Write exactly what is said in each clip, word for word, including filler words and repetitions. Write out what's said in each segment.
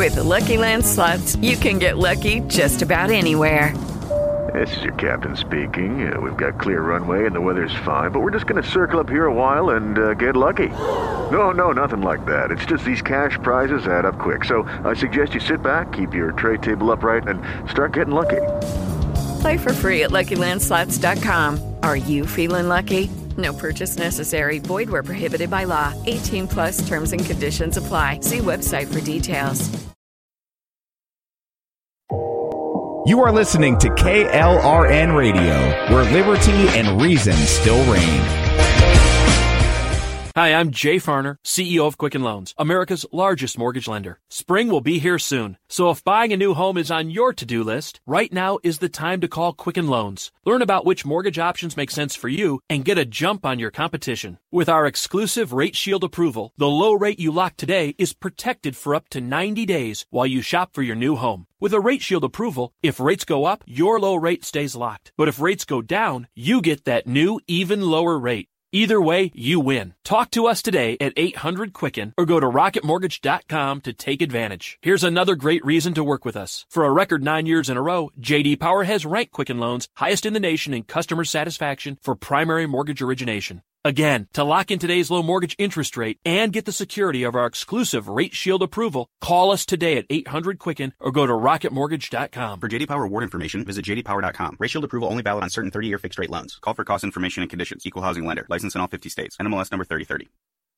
With the Lucky Land Slots, you can get lucky just about anywhere. This is your captain speaking. Uh, we've got clear runway and the weather's fine, but we're just going to circle up here a while and uh, get lucky. No, no, nothing like that. It's just these cash prizes add up quick. So I suggest you sit back, keep your tray table upright, and start getting lucky. Play for free at Lucky Land Slots dot com. Are you feeling lucky? No purchase necessary. Void where prohibited by law. eighteen plus terms and conditions apply. See website for details. You are listening to K L R N Radio, where liberty and reason still reign. Hi, I'm Jay Farner, C E O of Quicken Loans, America's largest mortgage lender. Spring will be here soon, so if buying a new home is on your to-do list, right now is the time to call Quicken Loans. Learn about which mortgage options make sense for you and get a jump on your competition. With our exclusive Rate Shield approval, the low rate you lock today is protected for up to ninety days while you shop for your new home. With a Rate Shield approval, if rates go up, your low rate stays locked. But if rates go down, you get that new, even lower rate. Either way, you win. Talk to us today at eight hundred Quicken or go to rocket mortgage dot com to take advantage. Here's another great reason to work with us. For a record nine years in a row, J D Power has ranked Quicken Loans highest in the nation in customer satisfaction for primary mortgage origination. Again, to lock in today's low mortgage interest rate and get the security of our exclusive Rate Shield approval, call us today at eight hundred Quicken or go to rocket mortgage dot com. For J D Power award information, visit j d power dot com. Rate Shield approval only valid on certain thirty-year fixed-rate loans. Call for cost information and conditions. Equal housing lender. License in all fifty states. N M L S number thirty thirty.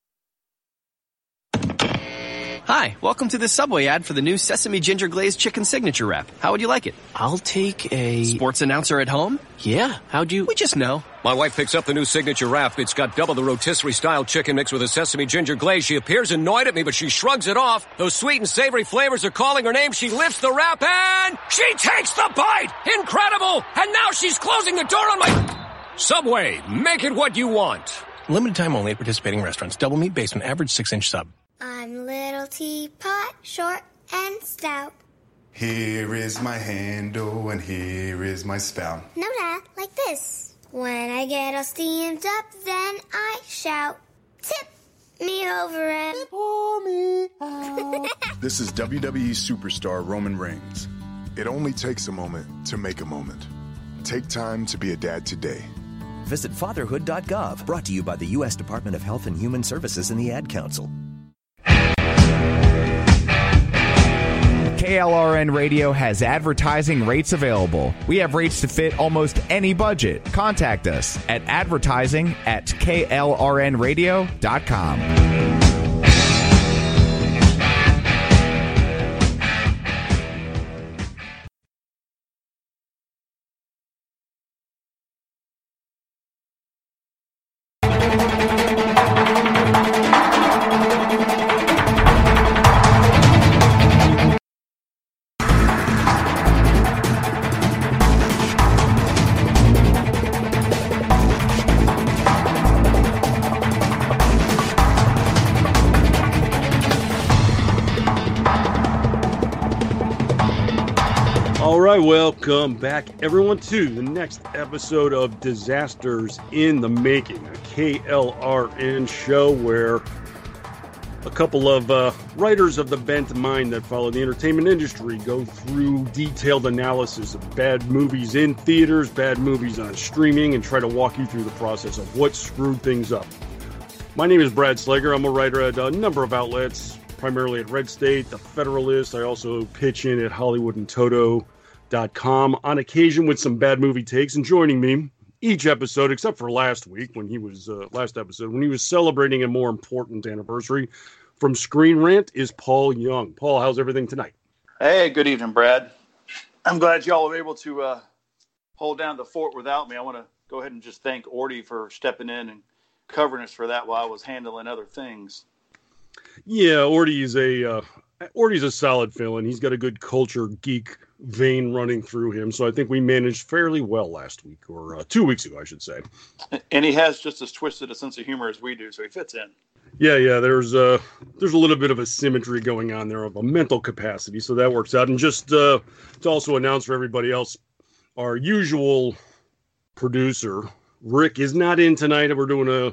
Hi, welcome to the Subway ad for the new Sesame Ginger Glazed Chicken Signature Wrap. How would you like it? I'll take a... Sports announcer at home? Yeah, how'd you... We just know. My wife picks up the new Signature Wrap. It's got double the rotisserie-style chicken mixed with a sesame ginger glaze. She appears annoyed at me, but she shrugs it off. Those sweet and savory flavors are calling her name. She lifts the wrap and... she takes the bite! Incredible! And now she's closing the door on my... Subway, make it what you want. Limited time only at participating restaurants. Double meat basement, average six-inch sub. I'm little teapot, short and stout. Here is my handle and here is my spout. No, Dad, like this. When I get all steamed up, then I shout, tip me over and pour me out. This is W W E superstar Roman Reigns. It only takes a moment to make a moment. Take time to be a dad today. Visit fatherhood dot gov, brought to you by the U S Department of Health and Human Services and the Ad Council. K L R N Radio has advertising rates available. We have rates to fit almost any budget. Contact us at advertising at K L R N radio dot com. Welcome back, everyone, to the next episode of Disasters in the Making, a K L R N show where a couple of uh, writers of the bent mind that follow the entertainment industry go through detailed analysis of bad movies in theaters, bad movies on streaming, and try to walk you through the process of what screwed things up. My name is Brad Slager. I'm a writer at a number of outlets, primarily at Red State, The Federalist. I also pitch in at Hollywood and Toto dot com on occasion with some bad movie takes, and joining me each episode, except for last week when he was uh, last episode when he was celebrating a more important anniversary from Screen Rant, is Paul Young. Paul, how's everything tonight? Hey, good evening, Brad. I'm glad y'all were able to uh, hold down the fort without me. I want to go ahead and just thank Orty for stepping in and covering us for that while I was handling other things. Yeah, Orty is a uh, Orty's a solid fill-in. He's got a good culture geek vein running through him, so I think we managed fairly well last week, or uh, two weeks ago, I should say. And he has just as twisted a sense of humor as we do, so he fits in. Yeah, yeah, there's uh, there's a little bit of a symmetry going on there of a mental capacity, so that works out. And just uh, to also announce for everybody else, our usual producer, Rick, is not in tonight. We're doing a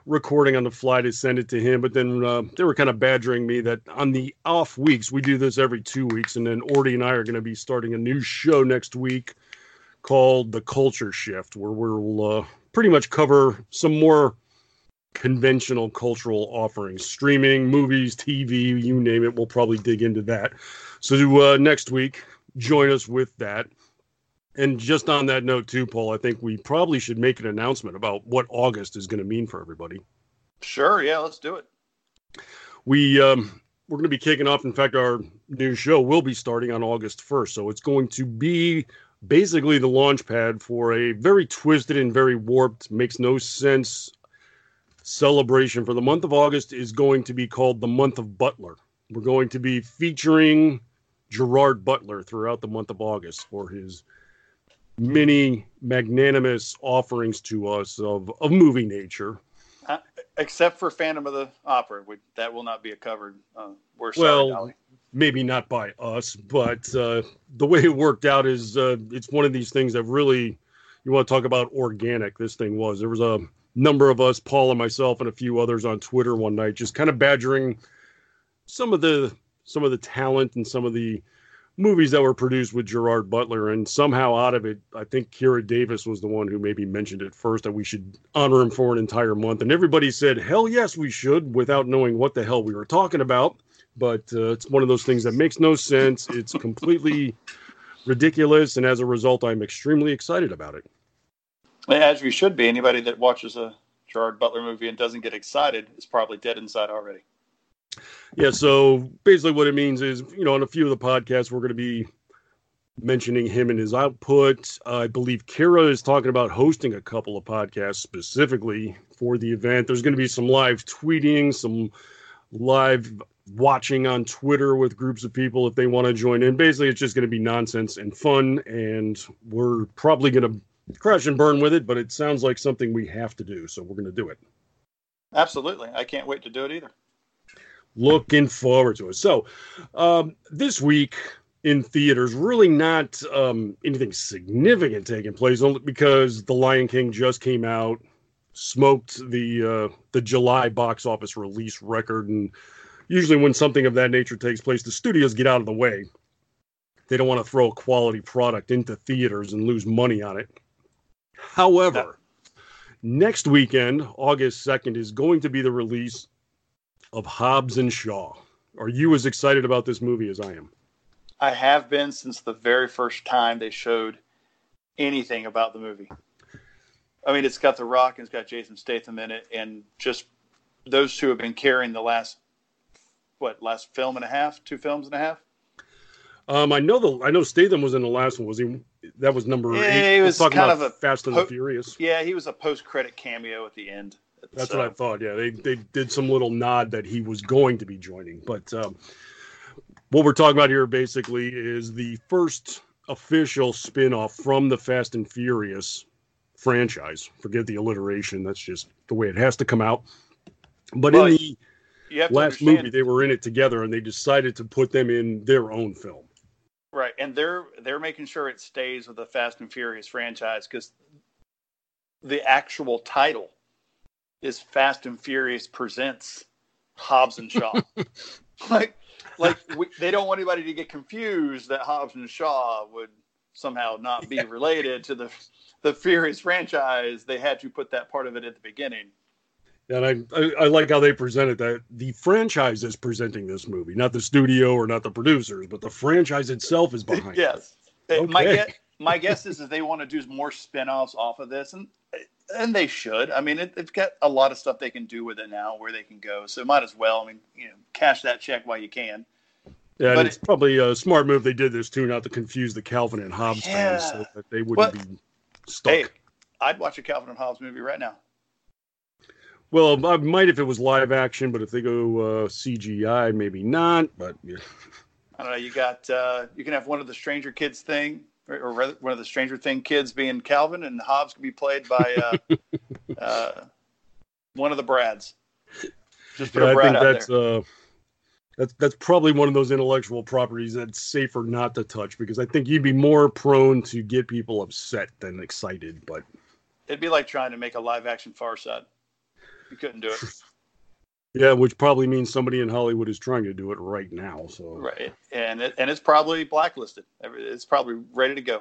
recording on the fly to send it to him, but then uh, they were kind of badgering me that on the off weeks, we do this every two weeks, and then Orty and I are going to be starting a new show next week called The Culture Shift, where we'll uh, pretty much cover some more conventional cultural offerings, streaming, movies, T V, you name it. We'll probably dig into that. So uh, next week, join us with that. And just on that note too, Paul, I think we probably should make an announcement about what August is going to mean for everybody. Sure. Yeah, let's do it. We, um, we're going to be kicking off. In fact, our new show will be starting on August first. So it's going to be basically the launch pad for a very twisted and very warped, makes no sense celebration for the month of August is going to be called the Month of Butler. We're going to be featuring Gerard Butler throughout the month of August for his many magnanimous offerings to us of, of movie nature. Uh, except for Phantom of the Opera. We, that will not be a covered. Uh, we're sorry, well, Dolly. Maybe not by us, but uh, the way it worked out is uh, it's one of these things that really, you want to talk about organic, this thing was. There was a number of us, Paul and myself and a few others on Twitter one night, just kind of badgering some of the some of the talent and some of the movies that were produced with Gerard Butler, and somehow out of it, I think Kira Davis was the one who maybe mentioned it first, that we should honor him for an entire month. And everybody said, hell yes, we should, without knowing what the hell we were talking about. But uh, it's one of those things that makes no sense. It's completely ridiculous. And as a result, I'm extremely excited about it. As you should be. Anybody that watches a Gerard Butler movie and doesn't get excited is probably dead inside already. Yeah, so basically what it means is, you know, on a few of the podcasts, we're going to be mentioning him and his output. Uh, I believe Kira is talking about hosting a couple of podcasts specifically for the event. There's going to be some live tweeting, some live watching on Twitter with groups of people if they want to join in. Basically, it's just going to be nonsense and fun, and we're probably going to crash and burn with it, but it sounds like something we have to do, so we're going to do it. Absolutely. I can't wait to do it either. Looking forward to it. So um, this week in theaters, really not um, anything significant taking place, only because The Lion King just came out, smoked the uh, the July box office release record. And usually when something of that nature takes place, the studios get out of the way. They don't want to throw a quality product into theaters and lose money on it. However, next weekend, August second, is going to be the release of Hobbs and Shaw. Are you as excited about this movie as I am? I have been since the very first time they showed anything about the movie. I mean, it's got The Rock and it's got Jason Statham in it, and just those two have been carrying the last, what, last film and a half, two films and a half? Um, I know the I know Statham was in the last one. Was he? That was number yeah, eight. He was talking kind about of a Fast and po- the Furious. Yeah, he was a post-credit cameo at the end. That's so. what I thought. Yeah, they they did some little nod that he was going to be joining. But um, what we're talking about here basically is the first official spin-off from the Fast and Furious franchise. Forget the alliteration. That's just the way it has to come out. But well, in the last movie, they were in it together, and they decided to put them in their own film. Right, and they're they're making sure it stays with the Fast and Furious franchise, because the actual title is Fast and Furious Presents Hobbs and Shaw. like, like we, they don't want anybody to get confused that Hobbs and Shaw would somehow not be related to the the Furious franchise. They had to put that part of it at the beginning. And I, I, I like how they presented that the franchise is presenting this movie, not the studio or not the producers, but the franchise itself is behind yes. it. Okay. My guess, my guess is that they want to do more spin-offs off of this, and and they should. I mean, it, it's got a lot of stuff they can do with it now, where they can go. So might as well. I mean, you know, cash that check while you can. Yeah, but it's it, probably a smart move they did this too, not to confuse the Calvin and Hobbes yeah. fans, so that they wouldn't but, be stuck. Hey, I'd watch a Calvin and Hobbes movie right now. Well, I might if it was live action, but if they go uh, C G I, maybe not. But yeah. I don't know. You got uh, you can have one of the Stranger Kids thing, or, or rather, one of the Stranger Thing kids being Calvin, and Hobbes can be played by uh, uh, one of the Brads. Just put yeah, a Brad I think out that's there. Uh, that's that's probably one of those intellectual properties that's safer not to touch, because I think you'd be more prone to get people upset than excited. But it'd be like trying to make a live action Far Side. You couldn't do it. Yeah, which probably means somebody in Hollywood is trying to do it right now. So right, and it, and it's probably blacklisted. It's probably ready to go.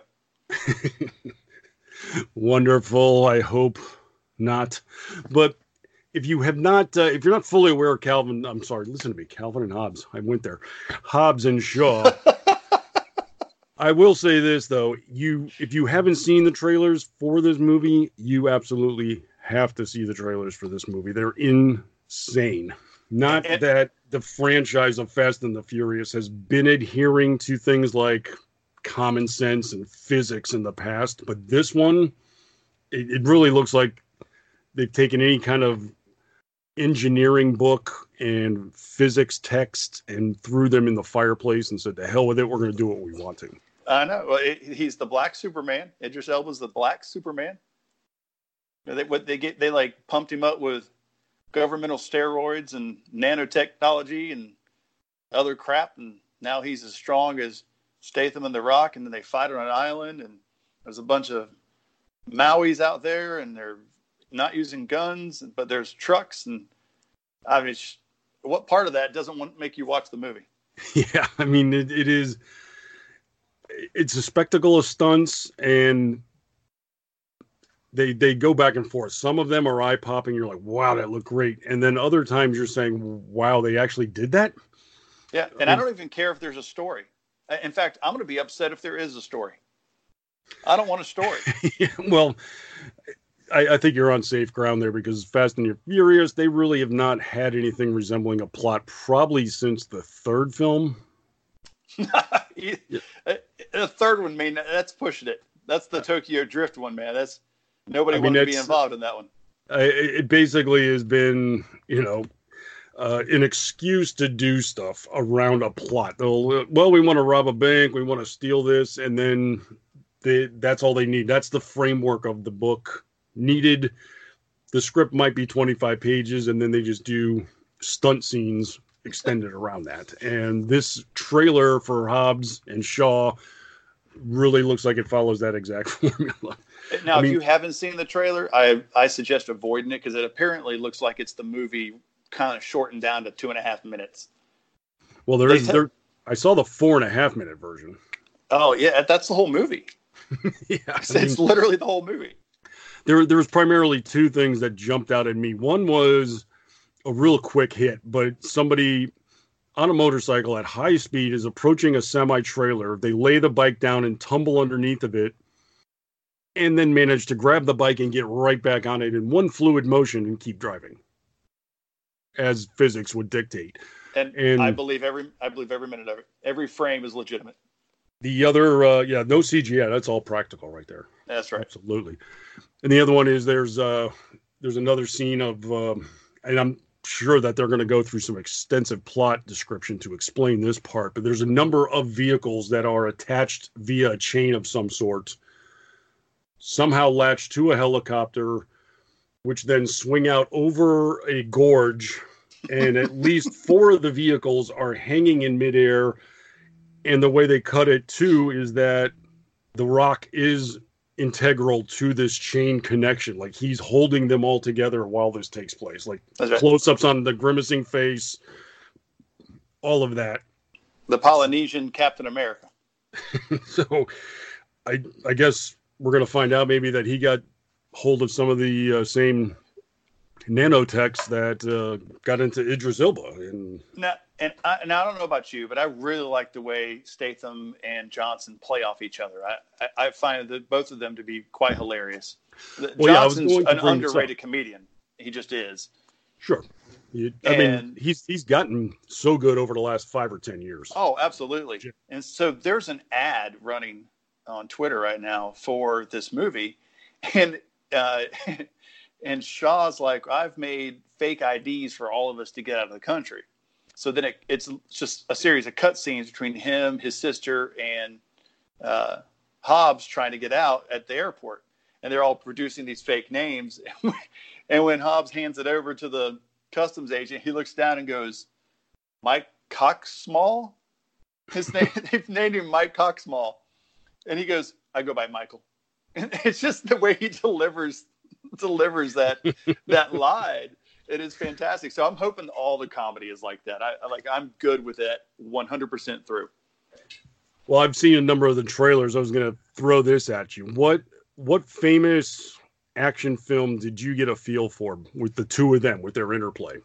Wonderful. I hope not. But if you have not, uh, if you're not fully aware of Calvin, I'm sorry, listen to me, Calvin and Hobbes. I went there. Hobbs and Shaw. I will say this though, you if you haven't seen the trailers for this movie, you absolutely have to see the trailers for this movie. They're insane. Not and, that the franchise of Fast and the Furious has been adhering to things like common sense and physics in the past, but this one, it, it really looks like they've taken any kind of engineering book and physics text and threw them in the fireplace and said, to hell with it, we're going to do what we want to. I know. Well, it, he's the Black Superman. Idris Elba's the Black Superman. They, what they get, they like pumped him up with governmental steroids and nanotechnology and other crap, and now he's as strong as Statham and The Rock, and then they fight on an island, and there's a bunch of Mauis out there, and they're not using guns, but there's trucks, and I mean, it's, what part of that doesn't want make you watch the movie? Yeah, I mean, it, it is. It's a spectacle of stunts, and they they go back and forth. Some of them are eye popping. You're like, wow, that looked great, and then other times you're saying, wow, they actually did that. Yeah, and I, mean, I don't even care if there's a story. In fact, I'm going to be upset if there is a story. I don't want a story. Yeah, well, I, I think you're on safe ground there, because Fast and Furious, they really have not had anything resembling a plot probably since the third film. Yeah. The third one, man, that's pushing it. That's the Tokyo Drift one, man. That's nobody I mean, wanted to be involved in that one. Uh, it basically has been, you know, uh, an excuse to do stuff around a plot. They'll, well, we want to rob a bank, we want to steal this, and then they, that's all they need. That's the framework of the book needed. The script might be twenty-five pages, and then they just do stunt scenes extended around that. And this trailer for Hobbs and Shaw really looks like it follows that exact formula. Now, I if mean, you haven't seen the trailer, I I suggest avoiding it, because it apparently looks like it's the movie kind of shortened down to two and a half minutes. Well, there is there. I saw the four and a half minute version. Oh yeah, that's the whole movie. Yeah, it's, I mean, it's literally the whole movie. There, there was primarily two things that jumped out at me. One was a real quick hit, but somebody on a motorcycle at high speed is approaching a semi-trailer. They lay the bike down and tumble underneath of it, and then manage to grab the bike and get right back on it in one fluid motion and keep driving, as physics would dictate. And, and I believe every I believe every minute of it. Every frame is legitimate. The other, uh, yeah, no C G I. That's all practical right there. That's right. Absolutely. And the other one is there's uh, there's another scene of, um, and I'm sure that they're going to go through some extensive plot description to explain this part, but there's a number of vehicles that are attached via a chain of some sort, somehow latched to a helicopter, which then swing out over a gorge, and at least four of the vehicles are hanging in midair. And the way they cut it too is that The Rock is integral to this chain connection. Like, he's holding them all together while this takes place. Like, right. Close-ups on the grimacing face, all of that. The Polynesian Captain America. So, I I guess we're going to find out maybe that he got hold of some of the uh, same nanotechs that uh, got into Idris Elba. And now, and I, and I don't know about you, but I really like the way Statham and Johnson play off each other. I, I, I find that both of them to be quite hilarious. Well, Johnson's yeah, an underrated comedian. He just is. Sure. You, I and, mean, he's he's gotten so good over the last five or ten years. Oh, absolutely. And so there's an ad running on Twitter right now for this movie, and uh, and Shaw's like, I've made fake I Ds for all of us to get out of the country. So then it, it's just a series of cut scenes between him, his sister, and uh, Hobbs trying to get out at the airport. And they're all producing these fake names. And when Hobbs hands it over to the customs agent, he looks down and goes, Mike Coxsmall? His name, they've named him Mike Coxsmall. And he goes, I go by Michael. And it's just the way he delivers delivers that that line. It is fantastic. So I'm hoping all the comedy is like that. I like. I'm good with it one hundred percent through. Well, I've seen a number of the trailers. I was going to throw this at you. What what famous action film did you get a feel for with the two of them, with their interplay?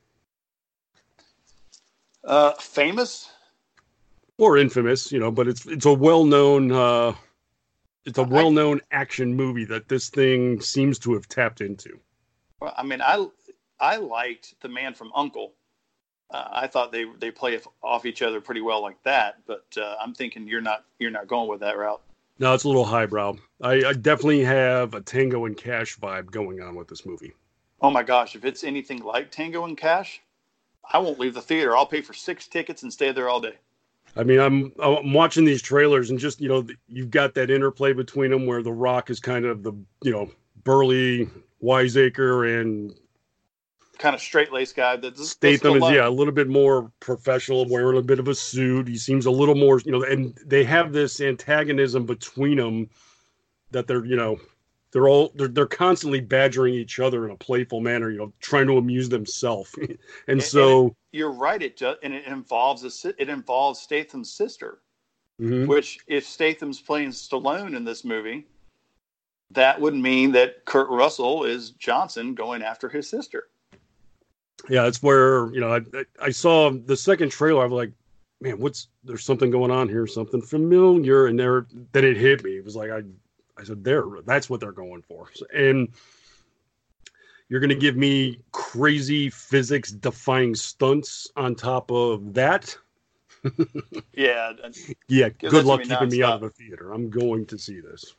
Uh, famous or infamous, you know, but it's it's a well-known uh, it's a well-known I, action movie that this thing seems to have tapped into. Well, I mean, I I liked The Man from U N C L E. Uh, I thought they they play off each other pretty well like that, but uh, I'm thinking you're not you're not going with that route. No, it's a little highbrow. I, I definitely have a Tango and Cash vibe going on with this movie. Oh my gosh, if it's anything like Tango and Cash, I won't leave the theater. I'll pay for six tickets and stay there all day. I mean, I'm I'm watching these trailers and just, you know, you've got that interplay between them where The Rock is kind of the, you know, burly wiseacre and kind of straight-laced guy. That's, Statham is, yeah, a little bit more professional, wearing a bit of a suit. He seems a little more, you know, and they have this antagonism between them that they're, you know, they're all, they're, they're constantly badgering each other in a playful manner, you know, trying to amuse themselves. and, and so... And you're right, it just, and it involves, a, it involves Statham's sister, mm-hmm. which if Statham's playing Stallone in this movie, that would mean that Kurt Russell is Johnson going after his sister. Yeah, it's where, you know, I, I saw the second trailer. I was like, man, what's, there's something going on here, something familiar. And there, then it hit me. It was like, I, I said, there, that's what they're going for. And you're going to give me crazy physics defying stunts on top of that. yeah. Yeah. Good luck keeping me out of the theater. I'm going to see this.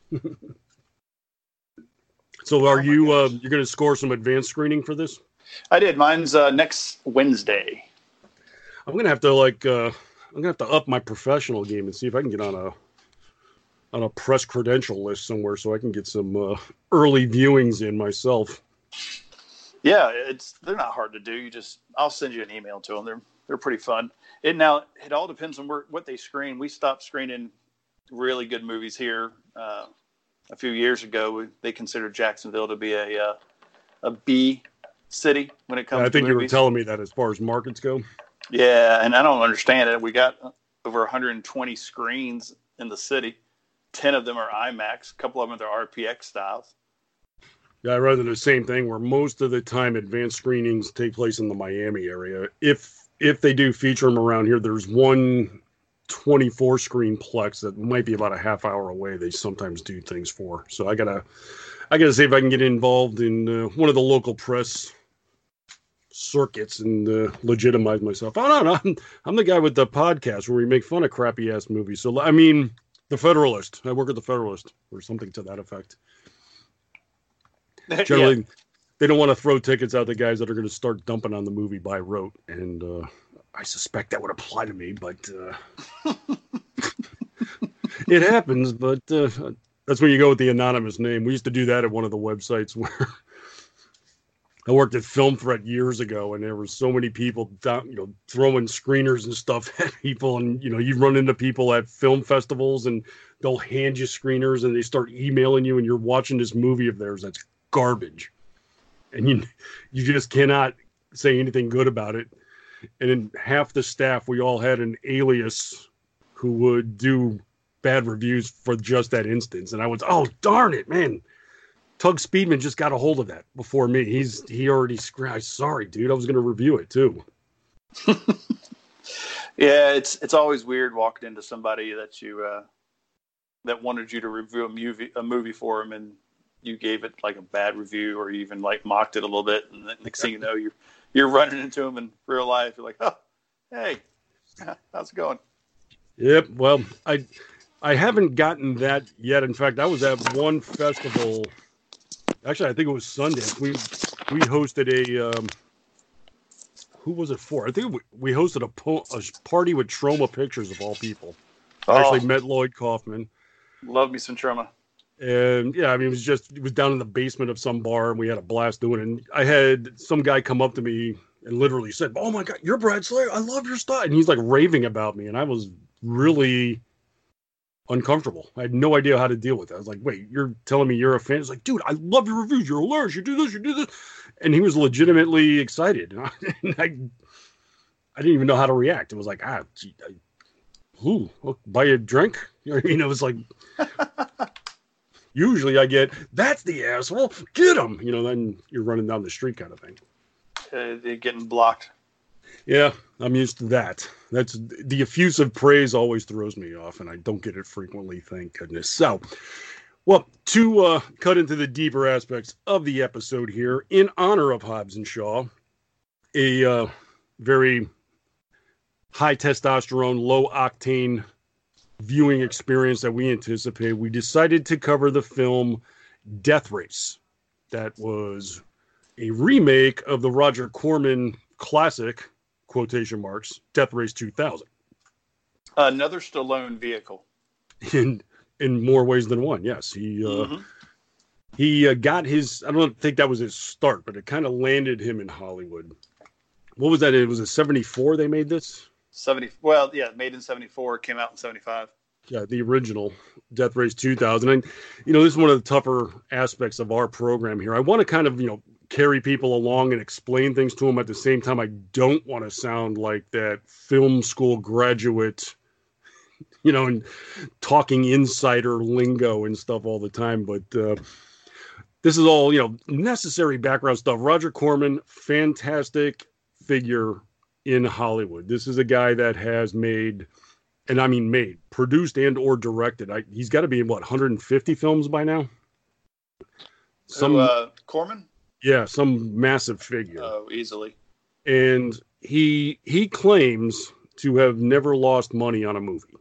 So are oh you, uh, you're going to score some advanced screening for this? I did. Mine's uh, next Wednesday. I'm gonna have to like uh, I'm gonna have to up my professional game and see if I can get on a on a press credential list somewhere so I can get some uh, early viewings in myself. Yeah, it's they're not hard to do. You just I'll send you an email to them. They're they're pretty fun. It now it all depends on where, what they screen. We stopped screening really good movies here uh, a few years ago. We, they considered Jacksonville to be a uh, a B city when it comes to I think to you were telling me that as far as markets go. Yeah, and I don't understand it. We got over one hundred twenty screens in the city. ten of them are IMAX. A couple of them are R P X styles. Yeah, I run into the same thing where most of the time advanced screenings take place in the Miami area. If if they do feature them around here, there's one twenty-four screen plex that might be about a half hour away. They sometimes do things for. So I gotta I gotta see if I can get involved in uh, one of the local press circuits and uh, legitimize myself. Oh no, no, I'm, I'm the guy with the podcast where we make fun of crappy ass movies. So I mean, the Federalist. I work at the Federalist or something to that effect. Generally, yeah. They don't want to throw tickets out to guys that are going to start dumping on the movie by rote, and uh, I suspect that would apply to me. But uh, it happens. But uh, that's when you go with the anonymous name. We used to do that at one of the websites where. I worked at Film Threat years ago, and there were so many people, down, you know, throwing screeners and stuff at people. And, you know, you run into people at film festivals, and they'll hand you screeners, and they start emailing you, and you're watching this movie of theirs that's garbage. And you you just cannot say anything good about it. And in half the staff, we all had an alias who would do bad reviews for just that instance. And I was, oh, darn it, man. Tug Speedman just got a hold of that before me. He's he already scratched. Sorry, dude. I was going to review it too. Yeah, it's it's always weird walking into somebody that you uh, that wanted you to review a movie a movie for them, and you gave it like a bad review, or you even like mocked it a little bit, and the next thing you know, you're you're running into them in real life. You're like, oh, hey, how's it going? Yep. Well, I I haven't gotten that yet. In fact, I was at one festival. Actually, I think it was Sundance. We we hosted a um, who was it for? I think we, we hosted a, po- a party with Troma Pictures of all people. I oh, actually met Lloyd Kaufman. Love me some Troma. And yeah, I mean, it was just it was down in the basement of some bar, and we had a blast doing it. And I had some guy come up to me and literally said, "Oh my God, you're Brad Slayer! I love your style." And he's like raving about me, and I was really uncomfortable. I had no idea how to deal with it. I was like, wait, you're telling me you're a fan? It's like, dude, I love your reviews. You're hilarious. You do this, you do this. and he was legitimately excited. And I, and I, I didn't even know how to react. It was like, ah, gee, I, ooh, look, buy a drink. You know what I mean? It was like, usually I get, that's the asshole, get him. You know, then you're running down the street kind of thing. Uh, they're getting blocked. Yeah, I'm used to that. That's the effusive praise always throws me off, and I don't get it frequently, thank goodness. So, well, to uh, cut into the deeper aspects of the episode here, in honor of Hobbs and Shaw, a uh, very high testosterone, low octane viewing experience that we anticipate, we decided to cover the film Death Race. That was a remake of the Roger Corman classic, quotation marks, Death Race two thousand. Another Stallone vehicle. In in more ways than one, yes. He uh, mm-hmm. he uh, got his, I don't think that was his start, but it kind of landed him in Hollywood. What was that? It was a seventy-four they made this? seventy Well, yeah, made in seventy-four, came out in seventy-five. Yeah, the original Death Race two thousand. And, you know, this is one of the tougher aspects of our program here. I want to kind of, you know, carry people along and explain things to them at the same time. I don't want to sound like that film school graduate, you know, and talking insider lingo and stuff all the time. But uh, this is all, you know, necessary background stuff. Roger Corman, fantastic figure in Hollywood. This is a guy that has made, and I mean made, produced and or directed. I, he's got to be in, what, one hundred fifty films by now? Some, Who, uh, Corman? Yeah, some massive figure. Oh, easily. And he he claims to have never lost money on a movie.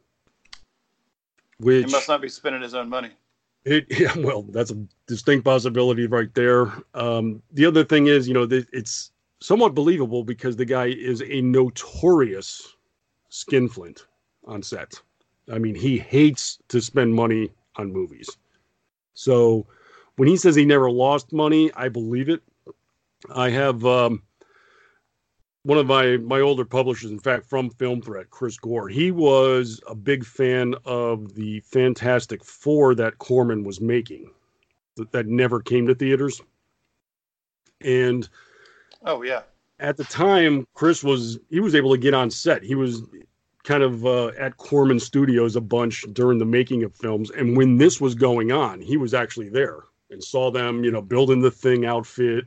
Which, he must not be spending his own money. It, yeah, well, that's a distinct possibility right there. Um, the other thing is, you know, th- it's somewhat believable because the guy is a notorious skinflint on set. I mean, he hates to spend money on movies. So when he says he never lost money, I believe it. I have um, one of my, my older publishers, in fact, from Film Threat, Chris Gore. He was a big fan of the Fantastic Four that Corman was making that, that never came to theaters. And oh, yeah. At the time, Chris was, he was able to get on set. He was kind of uh, at Corman Studios a bunch during the making of films. And when this was going on, he was actually there and saw them, you know, building the Thing outfit,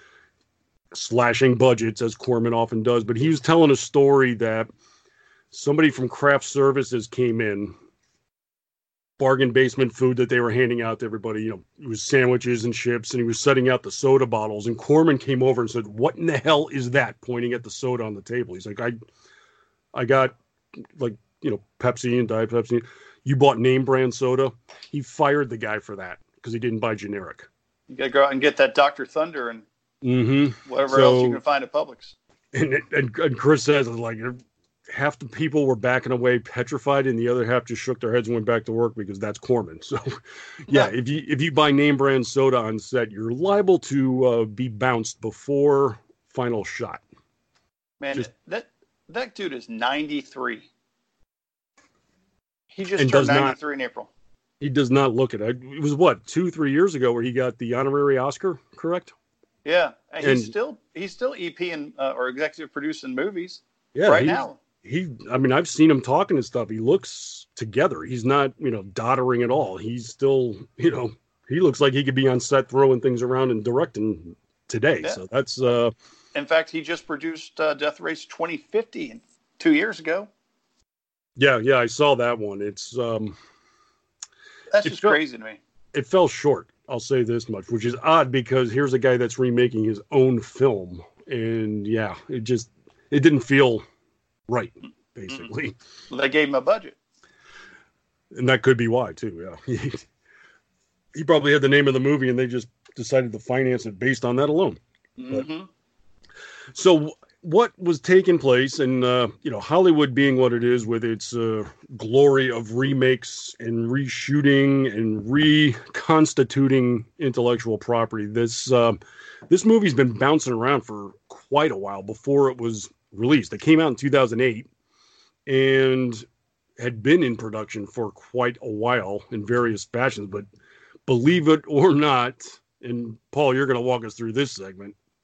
slashing budgets as Corman often does. But he was telling a story that somebody from craft services came in, bargain basement food that they were handing out to everybody. You know, it was sandwiches and chips, and he was setting out the soda bottles. And Corman came over and said, "What in the hell is that?" Pointing at the soda on the table. He's like, I, I got like, you know, Pepsi and Diet Pepsi. You bought name brand soda. He fired the guy for that because he didn't buy generic. You got to go out and get that Doctor Thunder and mm-hmm. whatever so, else you can find at Publix. And, and, and Chris says, like, half the people were backing away petrified, and the other half just shook their heads and went back to work because that's Corman. So, yeah, if you if you buy name brand soda on set, you're liable to uh, be bounced before final shot. Man, just, that that dude is ninety-three. He just turned ninety-three not, in April. He does not look it. It was, what, two, three years ago where he got the honorary Oscar, correct? Yeah, and and, he's still he's still E P and uh, or executive producing movies. Yeah, right now. He, I mean, I've seen him talking and stuff. He looks together. He's not, you know, doddering at all. He's still, you know, he looks like he could be on set throwing things around and directing today. Yeah. So that's. Uh, In fact, he just produced uh, Death Race twenty fifty two years ago. Yeah, yeah, I saw that one. It's. Um, that's just felt, crazy to me. It fell short. I'll say this much, which is odd because here's a guy that's remaking his own film, and yeah, it just it didn't feel right, basically. Well, they gave him a budget. And that could be why, too, yeah. He probably had the name of the movie, and they just decided to finance it based on that alone. Mm-hmm. But, so what was taking place, and, uh, you know, Hollywood being what it is with its uh, glory of remakes and reshooting and reconstituting intellectual property, this, uh, this movie's been bouncing around for quite a while before it was released. It came out in two thousand eight and had been in production for quite a while in various fashions, but believe it or not, and Paul, you're going to walk us through this segment,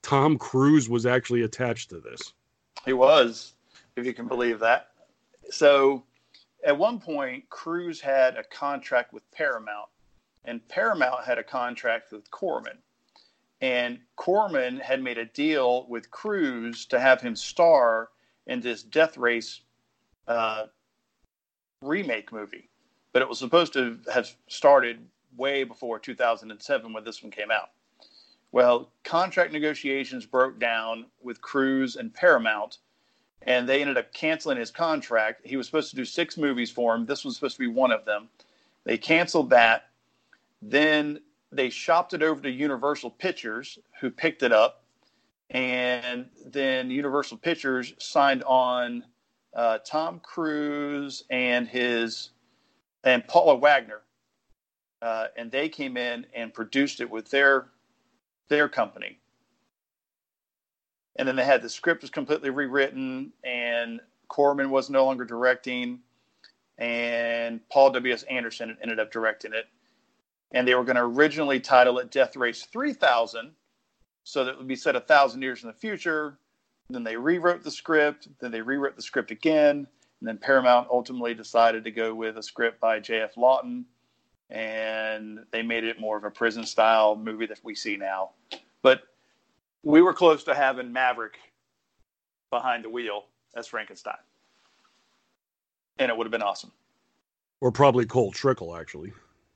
Tom Cruise was actually attached to this. He was, if you can believe that. So at one point, Cruise had a contract with Paramount, and Paramount had a contract with Corman. And Corman had made a deal with Cruise to have him star in this Death Race uh, remake movie. But it was supposed to have started way before two thousand seven when this one came out. Well, contract negotiations broke down with Cruise and Paramount, and they ended up canceling his contract. He was supposed to do six movies for him. This was supposed to be one of them. They canceled that. Then they shopped it over to Universal Pictures, who picked it up. And then Universal Pictures signed on uh, Tom Cruise and his and Paula Wagner. Uh, and they came in and produced it with their their company. And then they had the script was completely rewritten, and Corman was no longer directing, and Paul W S. Anderson ended up directing it. And they were going to originally title it Death Race three thousand, so that it would be set a thousand years in the future. Then they rewrote the script. Then they rewrote the script again. And then Paramount ultimately decided to go with a script by J F. Lawton, and they made it more of a prison-style movie that we see now. But we were close to having Maverick behind the wheel as Frankenstein. And it would have been awesome. Or probably Cole Trickle, actually.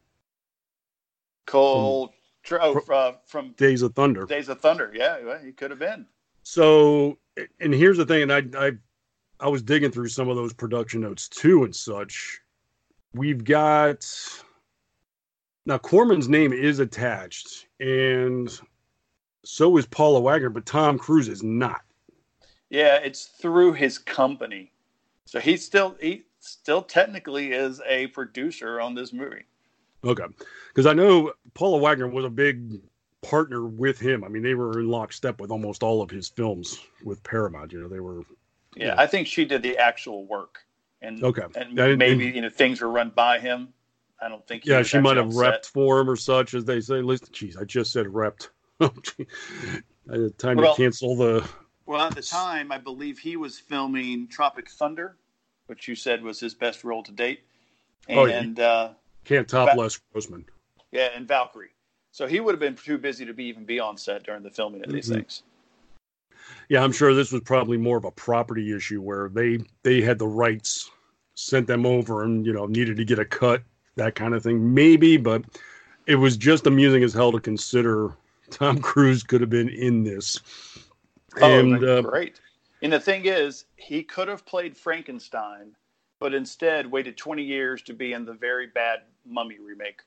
Cole from, oh, uh, from Days of Thunder. Days of Thunder, yeah, well, he could have been. So, and here's the thing, and I, I, I was digging through some of those production notes too and such. We've got... Now, Corman's name is attached, and so is Paula Wagner, but Tom Cruise is not. Yeah, it's through his company. So he still he still technically is a producer on this movie. Okay. Because I know Paula Wagner was a big partner with him. I mean, they were in lockstep with almost all of his films with Paramount. You know, they were... Yeah, you know. I think she did the actual work. And, okay. and and, maybe, and, you know, things were run by him. I don't think he Yeah, was she might have repped for him or such, as they say. Listen, geez, I just said repped. I had time well, to cancel the... Well, at the time, I believe he was filming Tropic Thunder, which you said was his best role to date. And, oh, yeah. uh, Can't top Val- Les Grossman. Yeah, and Valkyrie. So he would have been too busy to be even be on set during the filming of these mm-hmm. things. Yeah, I'm sure this was probably more of a property issue where they, they had the rights, sent them over, and, you know, needed to get a cut, that kind of thing. Maybe, but it was just amusing as hell to consider Tom Cruise could have been in this. Oh, and, uh, great. And the thing is, he could have played Frankenstein, but instead waited twenty years to be in the very bad Mummy remake.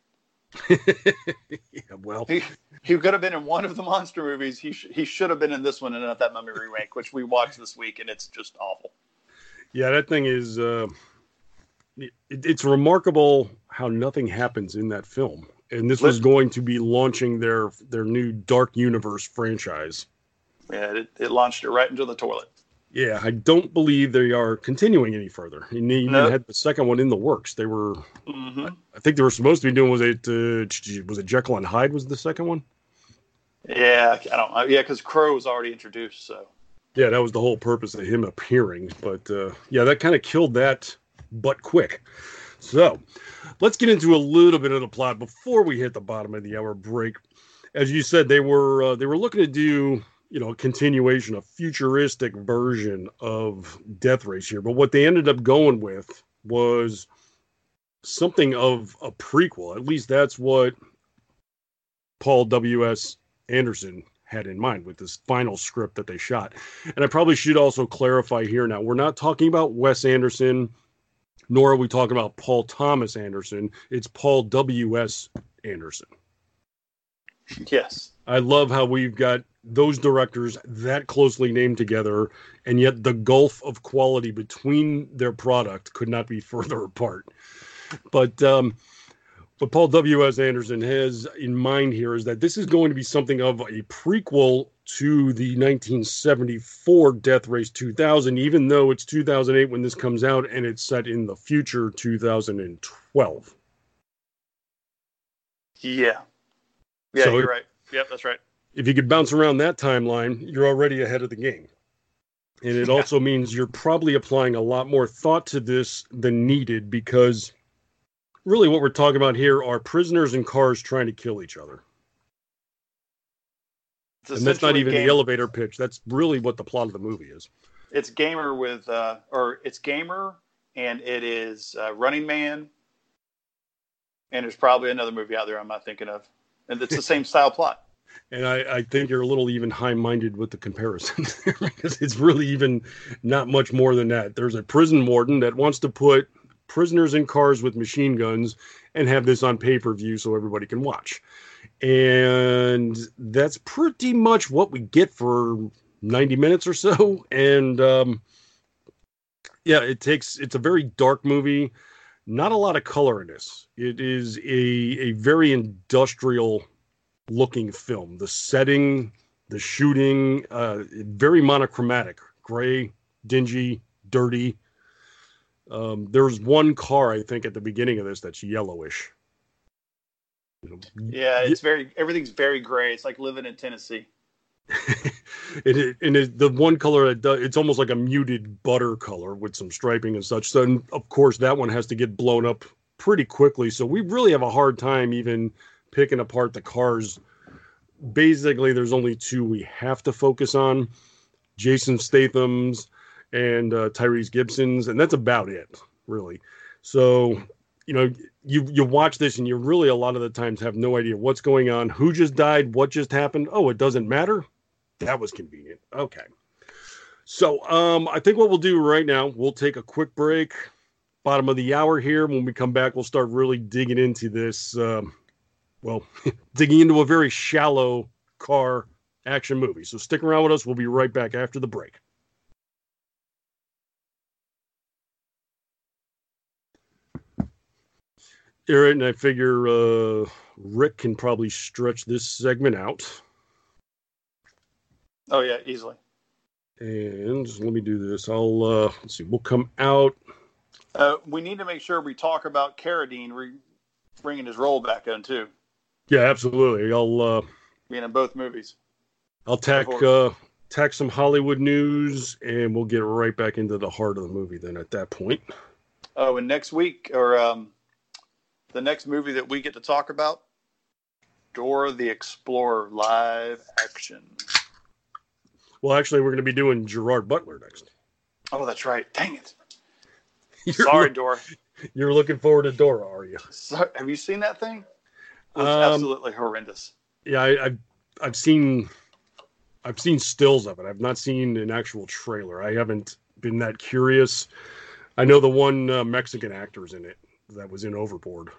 yeah, well, he, he could have been in one of the monster movies. He sh- he should have been in this one and not that Mummy remake, which we watched this week, and it's just awful. Yeah, that thing is. Uh, it, it's remarkable how nothing happens in that film, and this was going to be launching their their new Dark Universe franchise. Yeah, it, it launched it right into the toilet. Yeah, I don't believe they are continuing any further. And they even nope. had the second one in the works. They were, mm-hmm. I think they were supposed to be doing, was it, uh, was it Jekyll and Hyde was the second one? Yeah, I don't know. Yeah, because Crow was already introduced, so. Yeah, that was the whole purpose of him appearing. But, uh, yeah, that kind of killed that butt quick. So, let's get into a little bit of the plot before we hit the bottom of the hour break. As you said, they were uh, they were looking to do... you know, a continuation, a futuristic version of Death Race here. But what they ended up going with was something of a prequel. At least that's what Paul W S. Anderson had in mind with this final script that they shot. And I probably should also clarify here now, we're not talking about Wes Anderson, nor are we talking about Paul Thomas Anderson. It's Paul W S. Anderson. Yes. I love how we've got those directors that closely named together, and yet the gulf of quality between their product could not be further apart. But um, what Paul W S. Anderson has in mind here is that this is going to be something of a prequel to the nineteen seventy-four Death Race two thousand, even though it's two thousand eight when this comes out, and it's set in the future two thousand twelve. Yeah. Yeah, so you're right. Yep, that's right. if you could bounce around that timeline, you're already ahead of the game. And it yeah. also means you're probably applying a lot more thought to this than needed, because really what we're talking about here are prisoners in cars trying to kill each other. And that's not even gamer. The elevator pitch. That's really what the plot of the movie is. It's Gamer with, uh, or it's Gamer, and it is uh, Running Man, and there's probably another movie out there I'm not thinking of. And it's the same style plot. And I, I think you're a little even high-minded with the comparison, because it's really even not much more than that. There's a prison warden that wants to put prisoners in cars with machine guns and have this on pay-per-view so everybody can watch. And that's pretty much what we get for ninety minutes or so. And um, yeah, it takes, it's a very dark movie. Not a lot of color in this. It is a, a very industrial looking film. The setting, the shooting, uh, very monochromatic, gray, dingy, dirty. Um, there's one car, I think, at the beginning of this that's yellowish. You know, yeah, it's very, everything's very gray. It's like living in Tennessee. it, and it, the one color that does, it's almost like a muted butter color with some striping and such. So, and of course, that one has to get blown up pretty quickly. So we really have a hard time even picking apart the cars. Basically, there's only two we have to focus on: Jason Statham's and uh, Tyrese Gibson's, and that's about it, really. So, you know, you you watch this and you really a lot of the times have no idea what's going on, who just died, what just happened. Oh, it doesn't matter. That was convenient. Okay. So um, I think what we'll do right now, we'll take a quick break, bottom of the hour here. When we come back, we'll start really digging into this, um, well, digging into a very shallow car action movie. So stick around with us. We'll be right back after the break. All right, and I figure uh, Rick can probably stretch this segment out. Oh, yeah, easily. And let me do this. I'll, uh, let's see, we'll come out. Uh, we need to make sure we talk about Carradine re- bringing his role back on, too. Yeah, absolutely. I'll... Uh, being in both movies. I'll tack, uh, tack some Hollywood news, and we'll get right back into the heart of the movie then at that point. Oh, and next week, or um, the next movie that we get to talk about, Dora the Explorer live action. Well, actually, we're going to be doing Gerard Butler next. Oh, that's right. Dang it. You're Sorry, look, Dora. You're looking forward to Dora, are you? So, have you seen that thing? It was um, absolutely horrendous. Yeah, I, I've I've seen I've seen stills of it. I've not seen an actual trailer. I haven't been that curious. I know the one uh, Mexican actor's in it that was in Overboard.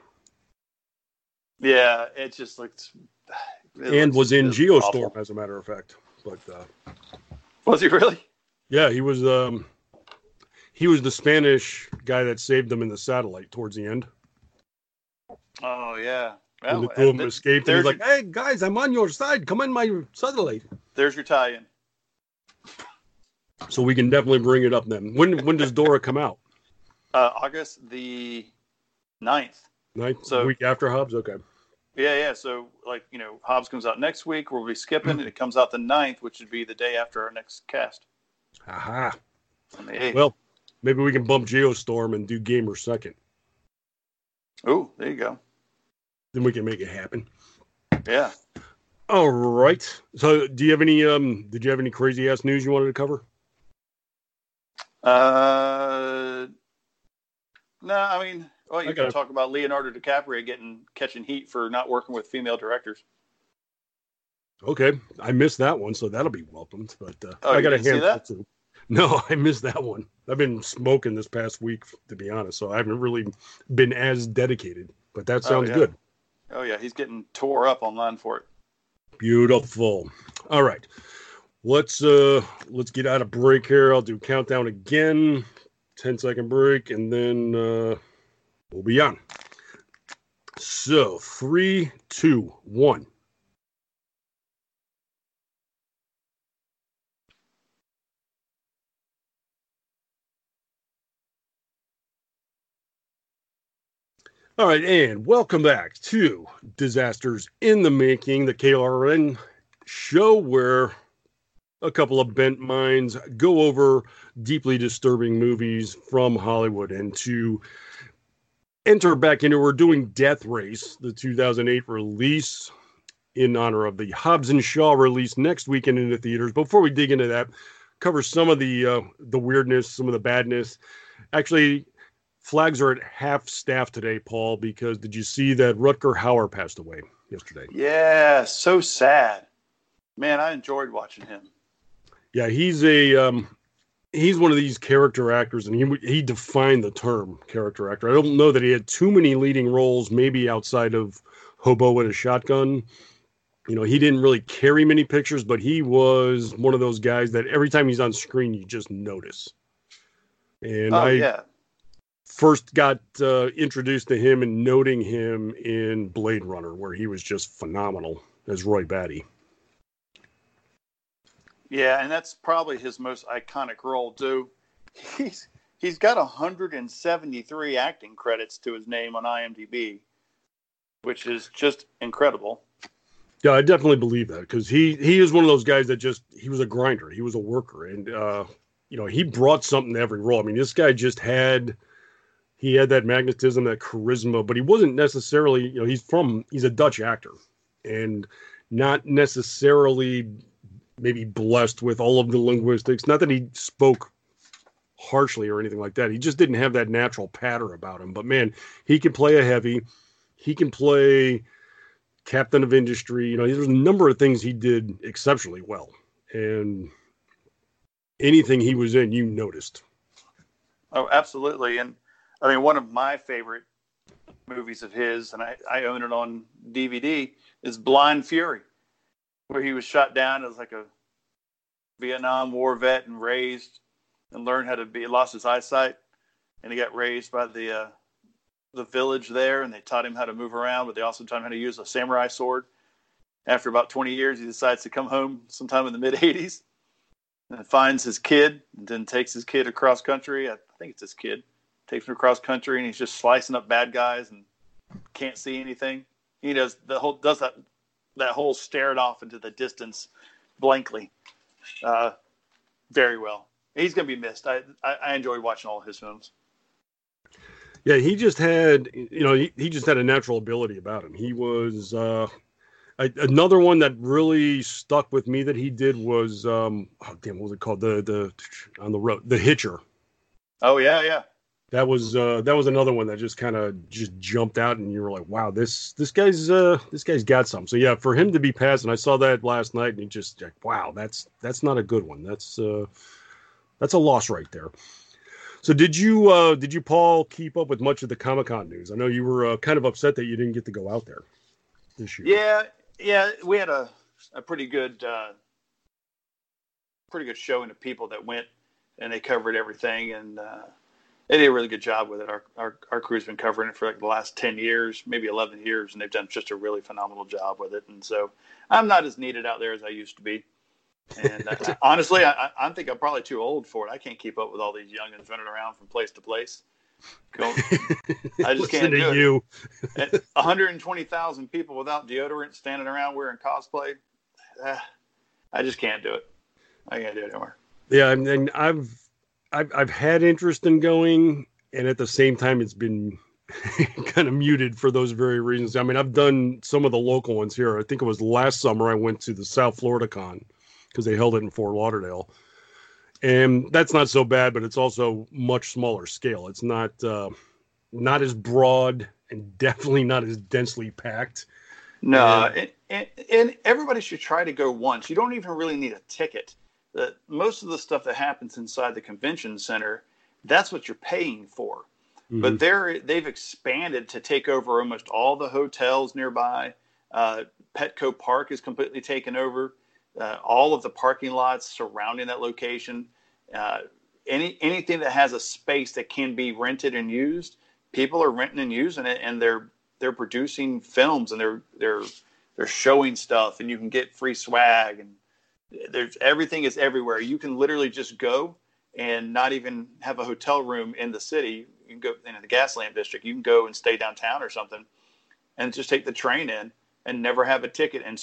Yeah, it just looked. It and looks, was in Geostorm, awful. as a matter of fact. But uh, was he really? Yeah, he was. Um, he was the Spanish guy that saved them in the satellite towards the end. Oh yeah. Well, the two of them escaped, and he's like, "Hey guys, I'm on your side. Come in my satellite." There's your tie-in. So we can definitely bring it up then. When when does Dora come out? Uh, August the ninth. Ninth, so a week after Hobbs. Okay. Yeah, yeah. So, like, you know, Hobbs comes out next week. We'll be skipping, and it comes out the ninth, which would be the day after our next cast. Aha. On the eighth. Well, maybe we can bump Geostorm and do Gamer second. Oh, there you go. Then we can make it happen. Yeah. All right. So, do you have any? Um, did you have any crazy ass news you wanted to cover? Uh, no. I mean. Well, you I can gotta... talk about Leonardo DiCaprio getting catching heat for not working with female directors. Okay, I missed that one, so that'll be welcomed. But uh, oh, I got you a didn't see that? too. No, I missed that one. I've been smoking this past week, to be honest, so I haven't really been as dedicated. But that sounds oh, yeah. good. Oh yeah, he's getting tore up online for it. Beautiful. All right, let's uh let's get out of break here. I'll do countdown again. ten second break, and then. Uh, We'll be on. So, three, two, one. All right, and welcome back to Disasters in the Making, the K L R N show where a couple of bent minds go over deeply disturbing movies from Hollywood. And to enter back into, we're doing Death Race, the two thousand eight release, in honor of the Hobbs and Shaw release next weekend in the theaters. Before we dig into that, cover some of the uh, the weirdness, some of the badness. Actually, flags are at half staff today, Paul, because did you see that Rutger Hauer passed away yesterday? Yeah, so sad. Man, I enjoyed watching him. Yeah, he's a um, he's one of these character actors, and he he defined the term character actor. I don't know that he had too many leading roles, maybe outside of Hobo with a Shotgun. You know, he didn't really carry many pictures, but he was one of those guys that every time he's on screen, you just notice. And oh, I yeah. first got uh, introduced to him and noting him in Blade Runner, where he was just phenomenal as Roy Batty. Yeah, and that's probably his most iconic role, too. He's he's got one hundred seventy-three acting credits to his name on IMDb, which is just incredible. Yeah, I definitely believe that, because he, he is one of those guys that just, he was a grinder. He was a worker. And, uh, you know, he brought something to every role. I mean, this guy just had, he had that magnetism, that charisma, but he wasn't necessarily, you know, he's from, he's a Dutch actor and not necessarily maybe blessed with all of the linguistics. Not that he spoke harshly or anything like that. He just didn't have that natural patter about him. But, man, he can play a heavy. He can play captain of industry. You know, there's a number of things he did exceptionally well. And anything he was in, you noticed. Oh, absolutely. And, I mean, one of my favorite movies of his, and I, I own it on D V D, is Blind Fury, where he was shot down as like a Vietnam War vet and raised and learned how to be, lost his eyesight, and he got raised by the uh, the village there, and they taught him how to move around, but they also taught him how to use a samurai sword. After about twenty years, he decides to come home sometime in the mid-eighties and finds his kid, and then takes his kid across country. I think it's his kid. Takes him across country, and he's just slicing up bad guys and can't see anything. He does the whole does that that whole stared off into the distance blankly, uh, very well. He's going to be missed. I, I I enjoyed watching all of his films. Yeah, he just had, you know, he, he just had a natural ability about him. He was uh, I, another one that really stuck with me that he did was, um, oh damn, what was it called? The the on the road, The Hitcher. Oh yeah, yeah. That was uh, that was another one that just kind of just jumped out, and you were like, wow, this this guy's uh, this guy's got something. So yeah, for him to be passed, and I saw that last night, and he just like, wow, that's that's not a good one. That's uh, that's a loss right there. So did you, uh, did you, Paul, keep up with much of the Comic-Con news? I know you were uh, kind of upset that you didn't get to go out there this year. Yeah, yeah, we had a, a pretty good, uh, pretty good showing of people that went, and they covered everything, and uh, they did a really good job with it. Our, our our crew's been covering it for like the last ten years, maybe eleven years, and they've done just a really phenomenal job with it. And so I'm not as needed out there as I used to be. And uh, honestly, I, I think I'm probably too old for it. I can't keep up with all these youngins running around from place to place. Go, I just can't do you. it. one hundred twenty thousand people without deodorant standing around wearing cosplay. Uh, I just can't do it. I can't do it anymore. Yeah, and, and I've, I've I've had interest in going, and at the same time, it's been kind of muted for those very reasons. I mean, I've done some of the local ones here. I think it was last summer I went to the South Florida Con, because they held it in Fort Lauderdale. And that's not so bad, but it's also much smaller scale. It's not uh, not as broad and definitely not as densely packed. No, and, and, and everybody should try to go once. You don't even really need a ticket. The, most of the stuff that happens inside the convention center, that's what you're paying for. Mm-hmm. But they're, they've expanded to take over almost all the hotels nearby. Uh, Petco Park is completely taken over. Uh, all of the parking lots surrounding that location, uh, any anything that has a space that can be rented and used, people are renting and using it, and they're they're producing films, and they're they're they're showing stuff, and you can get free swag, and there's everything is everywhere. You can literally just go and not even have a hotel room in the city. You can go in the Gaslamp district. You can go and stay downtown or something, and just take the train in and never have a ticket and still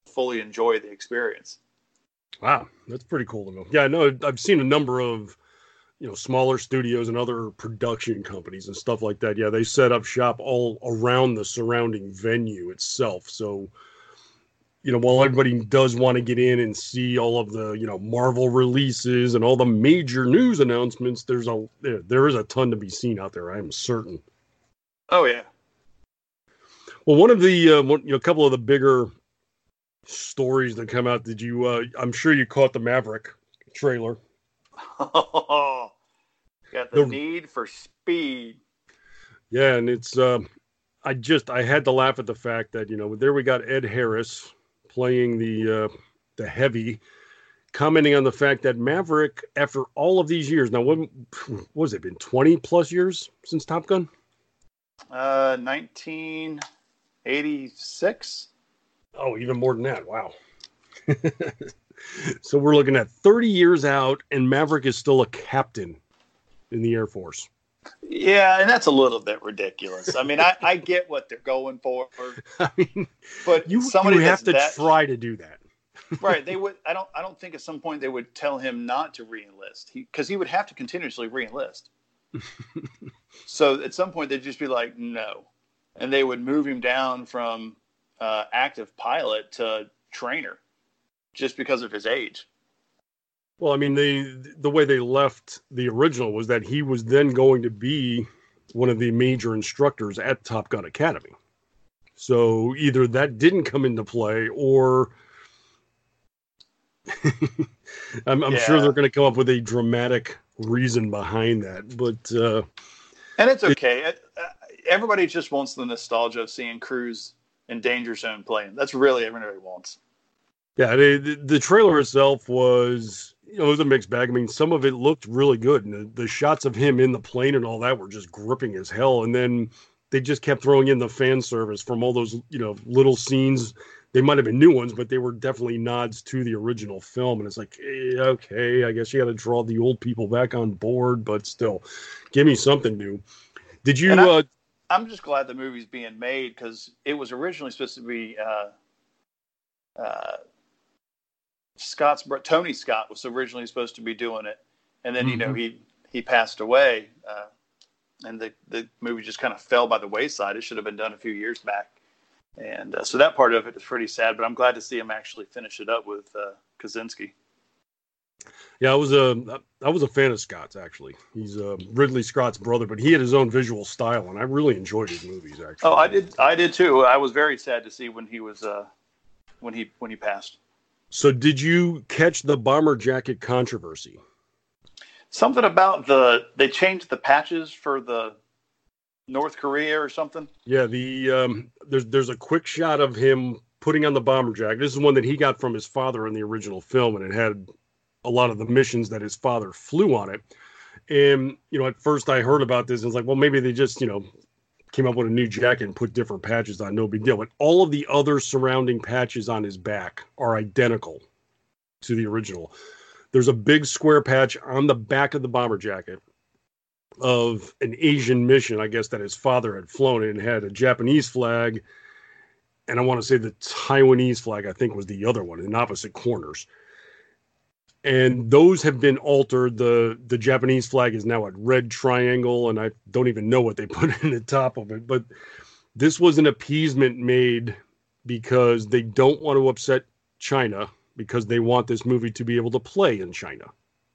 fully enjoy the experience. Wow, that's pretty cool to know. Yeah, I know I've seen a number of, you know, smaller studios and other production companies and stuff like that. Yeah, they set up shop all around the surrounding venue itself. So, you know, while everybody does want to get in and see all of the, you know, Marvel releases and all the major news announcements, there's a there, there is a ton to be seen out there, I'm certain. Oh yeah. Well, one of the uh, one, you know, a couple of the bigger stories that come out. Did you? Uh, I'm sure you caught the Maverick trailer. Oh, got the, The- need for speed. Yeah, and it's. Uh, I just I had to laugh at the fact that, you know, there we got Ed Harris playing the uh, the heavy, commenting on the fact that Maverick, after all of these years, now what, what was it been twenty plus years since Top Gun? Uh, nineteen eighty-six. Oh, even more than that. Wow. So we're looking at thirty years out, and Maverick is still a captain in the Air Force. Yeah, and that's a little bit ridiculous. I mean, I, I get what they're going for. I mean, but you, somebody you have that's to that, try to do that. right? They would. I don't. I don't think at some point they would tell him not to reenlist, because he, he would have to continuously reenlist. So at some point they'd just be like, no, and they would move him down from uh, active pilot to trainer, just because of his age. Well, I mean, they the way they left the original was that he was then going to be one of the major instructors at Top Gun Academy. So either that didn't come into play, or I'm, I'm Yeah. sure they're going to come up with a dramatic reason behind that. But uh, And it's okay. It, uh, everybody just wants the nostalgia of seeing Cruise in Danger Zone playing. That's really everybody wants. yeah, they, the, the trailer itself was, you know, it was a mixed bag. I mean, some of it looked really good, and the, the shots of him in the plane and all that were just gripping as hell. And then they just kept throwing in the fan service from all those, you know, little scenes. They might have been new ones, but they were definitely nods to the original film. And it's like, eh, okay, I guess you got to draw the old people back on board, but still, give me something new. Did you? And I- Uh, I'm just glad the movie's being made, because it was originally supposed to be uh, uh, Scott's bro- Tony Scott was originally supposed to be doing it, and then you know Mhm. he he passed away, uh, and the the movie just kind of fell by the wayside. It should have been done a few years back, and uh, so that part of it is pretty sad. But I'm glad to see him actually finish it up with uh, Kaczynski. Yeah, I was a I was a fan of Scott's, actually. He's uh, Ridley Scott's brother, but he had his own visual style, and I really enjoyed his movies. Actually, Oh, I did I did too. I was very sad to see when he was uh, when he when he passed. So, did you catch the bomber jacket controversy? Something about the they changed the patches for the North Korea or something. Yeah, the um, there's there's a quick shot of him putting on the bomber jacket. This is one that he got from his father in the original film, and it had a lot of the missions that his father flew on it. And, you know, at first I heard about this and was like, well, maybe they just, you know, came up with a new jacket and put different patches on, no big deal. But all of the other surrounding patches on his back are identical to the original. There's a big square patch on the back of the bomber jacket of an Asian mission, I guess, that his father had flown, and had a Japanese flag, and I want to say the Taiwanese flag, I think, was the other one in opposite corners. And those have been altered. The the Japanese flag is now a red triangle, and I don't even know what they put in the top of it. But this was an appeasement made because they don't want to upset China, because they want this movie to be able to play in China.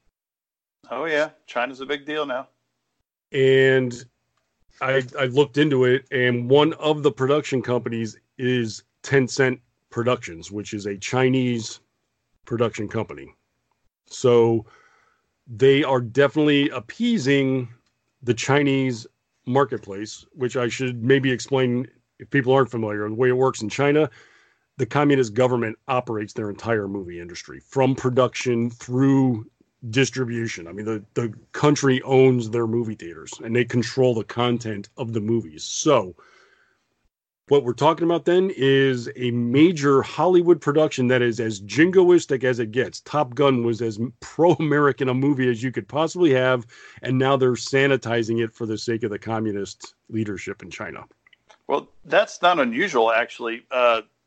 Oh yeah, China's a big deal now. And I I looked into it, and one of the production companies is Tencent Productions, which is a Chinese production company. So they are definitely appeasing the Chinese marketplace, which I should maybe explain if people aren't familiar. The way it works in China, the communist government operates their entire movie industry, from production through distribution. I mean, the, the country owns their movie theaters, and they control the content of the movies. So what we're talking about then is a major Hollywood production that is as jingoistic as it gets. Top Gun was as pro-American a movie as you could possibly have, and now they're sanitizing it for the sake of the communist leadership in China. Well, that's not unusual, actually. Uh,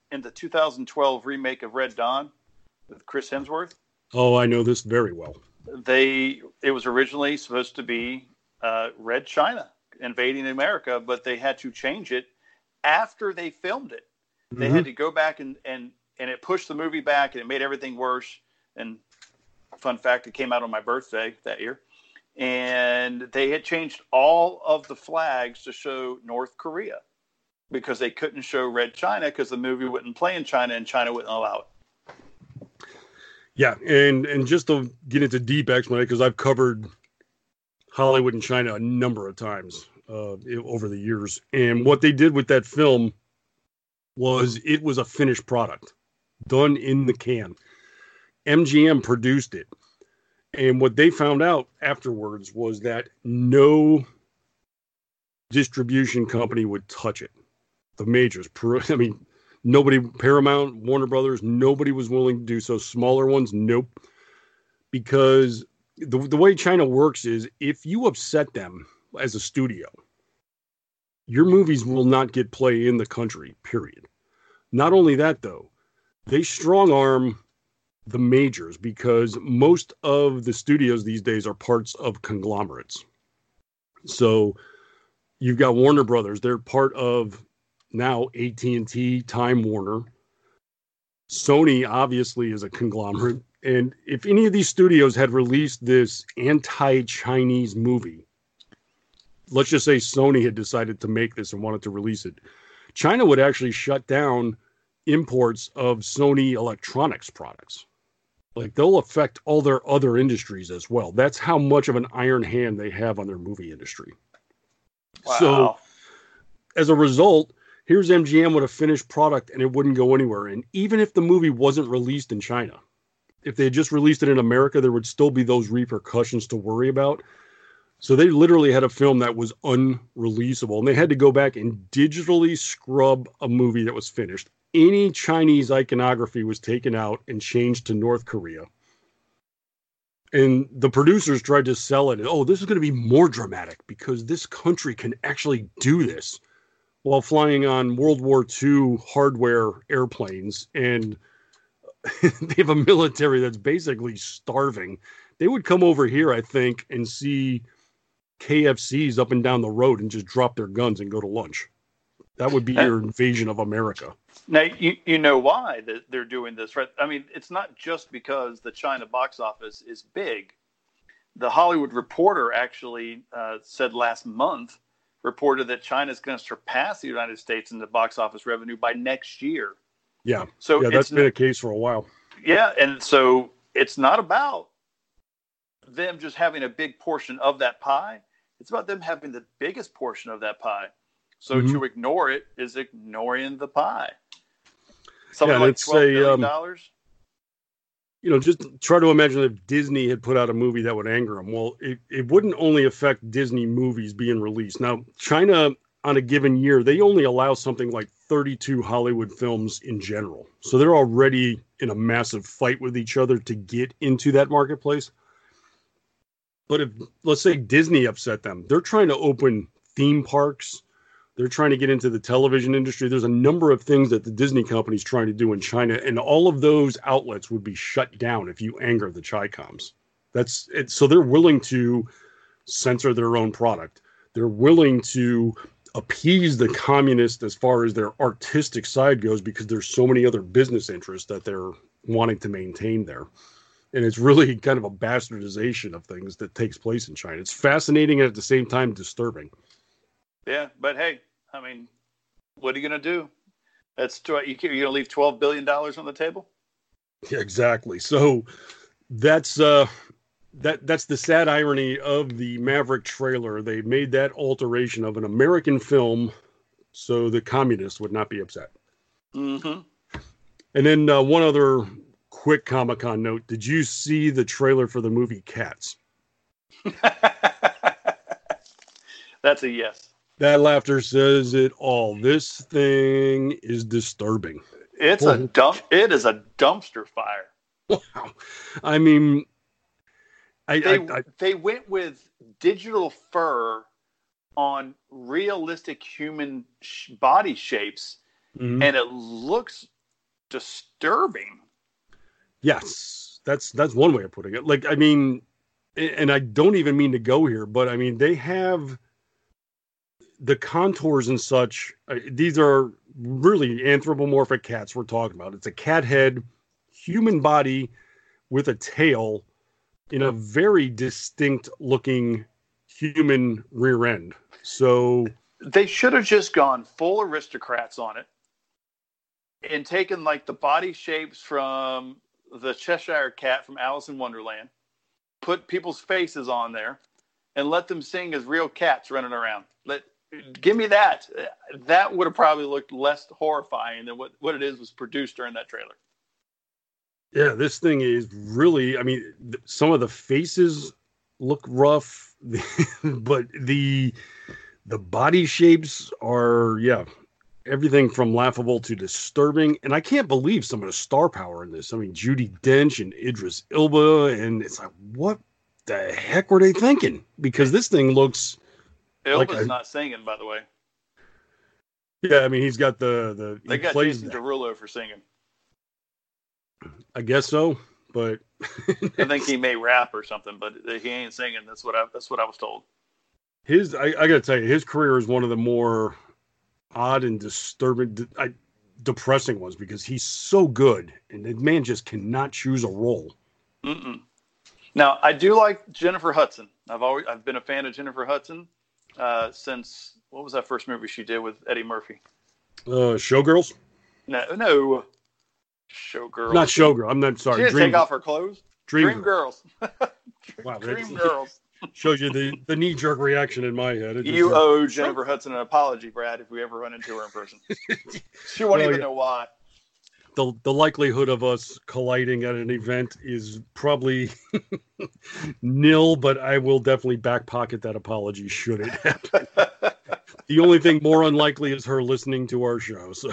in the two thousand twelve remake of Red Dawn with Chris Hemsworth. Oh, I know this very well. They it was originally supposed to be uh, Red China invading America, but they had to change it after they filmed it. They mm-hmm. had to go back and, and and it pushed the movie back, and it made everything worse. And fun fact, it came out on my birthday that year. And they had changed all of the flags to show North Korea because they couldn't show Red China because the movie wouldn't play in China and China wouldn't allow it. Yeah, and, and just to get into deep explanation, because I've covered Hollywood and China a number of times uh, over the years. And what they did with that film was it was a finished product, done in the can. M G M produced it. And what they found out afterwards was that no distribution company would touch it. The majors, I mean, nobody, Paramount, Warner Brothers, nobody was willing to do so. Smaller ones, nope. Because the, the way China works is if you upset them as a studio, your movies will not get play in the country, period. Not only that, though, they strong arm the majors because most of the studios these days are parts of conglomerates. So you've got Warner Brothers. They're part of now A T and T, Time Warner. Sony obviously is a conglomerate. And if any of these studios had released this anti-Chinese movie, let's just say Sony had decided to make this and wanted to release it, China would actually shut down imports of Sony electronics products. Like, they'll affect all their other industries as well. That's how much of an iron hand they have on their movie industry. Wow. So, as a result, here's M G M with a finished product, and it wouldn't go anywhere. And even if the movie wasn't released in China, if they had just released it in America, there would still be those repercussions to worry about. So they literally had a film that was unreleasable, and they had to go back and digitally scrub a movie that was finished. Any Chinese iconography was taken out and changed to North Korea. And the producers tried to sell it. Oh, this is going to be more dramatic because this country can actually do this while flying on World War Two hardware airplanes. And they have a military that's basically starving. They would come over here, I think, and see K F Cs up and down the road and just drop their guns and go to lunch. That would be your invasion of America. Now, you, you know why that they're doing this, right? I mean, it's not just because the China box office is big. The Hollywood Reporter actually uh, said last month, reported that China is going to surpass the United States in the box office revenue by next year. Yeah, so yeah, that's been a case for a while. Yeah, and so it's not about them just having a big portion of that pie. It's about them having the biggest portion of that pie. So mm-hmm. to ignore it is ignoring the pie. Something yeah, like twelve billion dollars. Um, you know, just try to imagine if Disney had put out a movie that would anger them. Well, it, it wouldn't only affect Disney movies being released. Now, China, on a given year, they only allow something like thirty-two Hollywood films in general. So they're already in a massive fight with each other to get into that marketplace. But if, let's say, Disney upset them, they're trying to open theme parks. They're trying to get into the television industry. There's a number of things that the Disney company's trying to do in China, and all of those outlets would be shut down if you anger the Chi-Coms. That's it. So they're willing to censor their own product. They're willing to appease the communists as far as their artistic side goes because there's so many other business interests that they're wanting to maintain there. And it's really kind of a bastardization of things that takes place in China. It's fascinating and at the same time disturbing. Yeah, but hey, I mean, what are you going to do? That's tw- you you're going to leave twelve billion dollars on the table? Yeah, exactly. So that's uh, that that's the sad irony of the Maverick trailer. They made that alteration of an American film so the communists would not be upset. Mm-hmm. And then uh, one other quick Comic-Con note. Did you see the trailer for the movie Cats? That's a yes. That laughter says it all. This thing is disturbing. It's Boy. a dump. It is a dumpster fire. Wow. I mean, I they, I, I, they went with digital fur on realistic human sh- body shapes, mm-hmm. and it looks disturbing. Yes, that's that's one way of putting it. Like, I mean, and I don't even mean to go here, but I mean, they have the contours and such. Uh, these are really anthropomorphic cats we're talking about. It's a cat head, human body with a tail in a very distinct looking human rear end. So they should have just gone full aristocrats on it and taken like the body shapes from the Cheshire Cat from Alice in Wonderland, put people's faces on there, and let them sing as real cats running around. Let give me that. That would have probably looked less horrifying than what, what it is was produced during that trailer. Yeah, this thing is really, I mean, th- some of the faces look rough, but the the body shapes are, yeah, everything from laughable to disturbing. And I can't believe some of the star power in this. I mean, Judi Dench and Idris Elba, and it's like, what the heck were they thinking? Because this thing looks Elba's like a, not singing, by the way. Yeah, I mean, he's got the... the they got plays, Jason Derulo for singing. I guess so, but... I think he may rap or something, but he ain't singing. That's what I, that's what I was told. His, I, I got to tell you, his career is one of the more odd and disturbing, de- I, depressing ones because he's so good, and the man just cannot choose a role. Mm-mm. Now, I do like Jennifer Hudson. I've always I've been a fan of Jennifer Hudson uh, since, what was that first movie she did with Eddie Murphy? Uh, Showgirls? No, no. Showgirls. Not Showgirl. I'm not sorry. She didn't Dream, take off her clothes. Dream, Dream Girls. Wow, Dream Girls. Shows you the, the knee-jerk reaction in my head. It You just, owe Jennifer Hudson an apology, Brad, if we ever run into her in person. She won't Well, even yeah. know why. The, the likelihood of us colliding at an event is probably nil, but I will definitely back pocket that apology should it happen. The only thing more unlikely is her listening to our show, so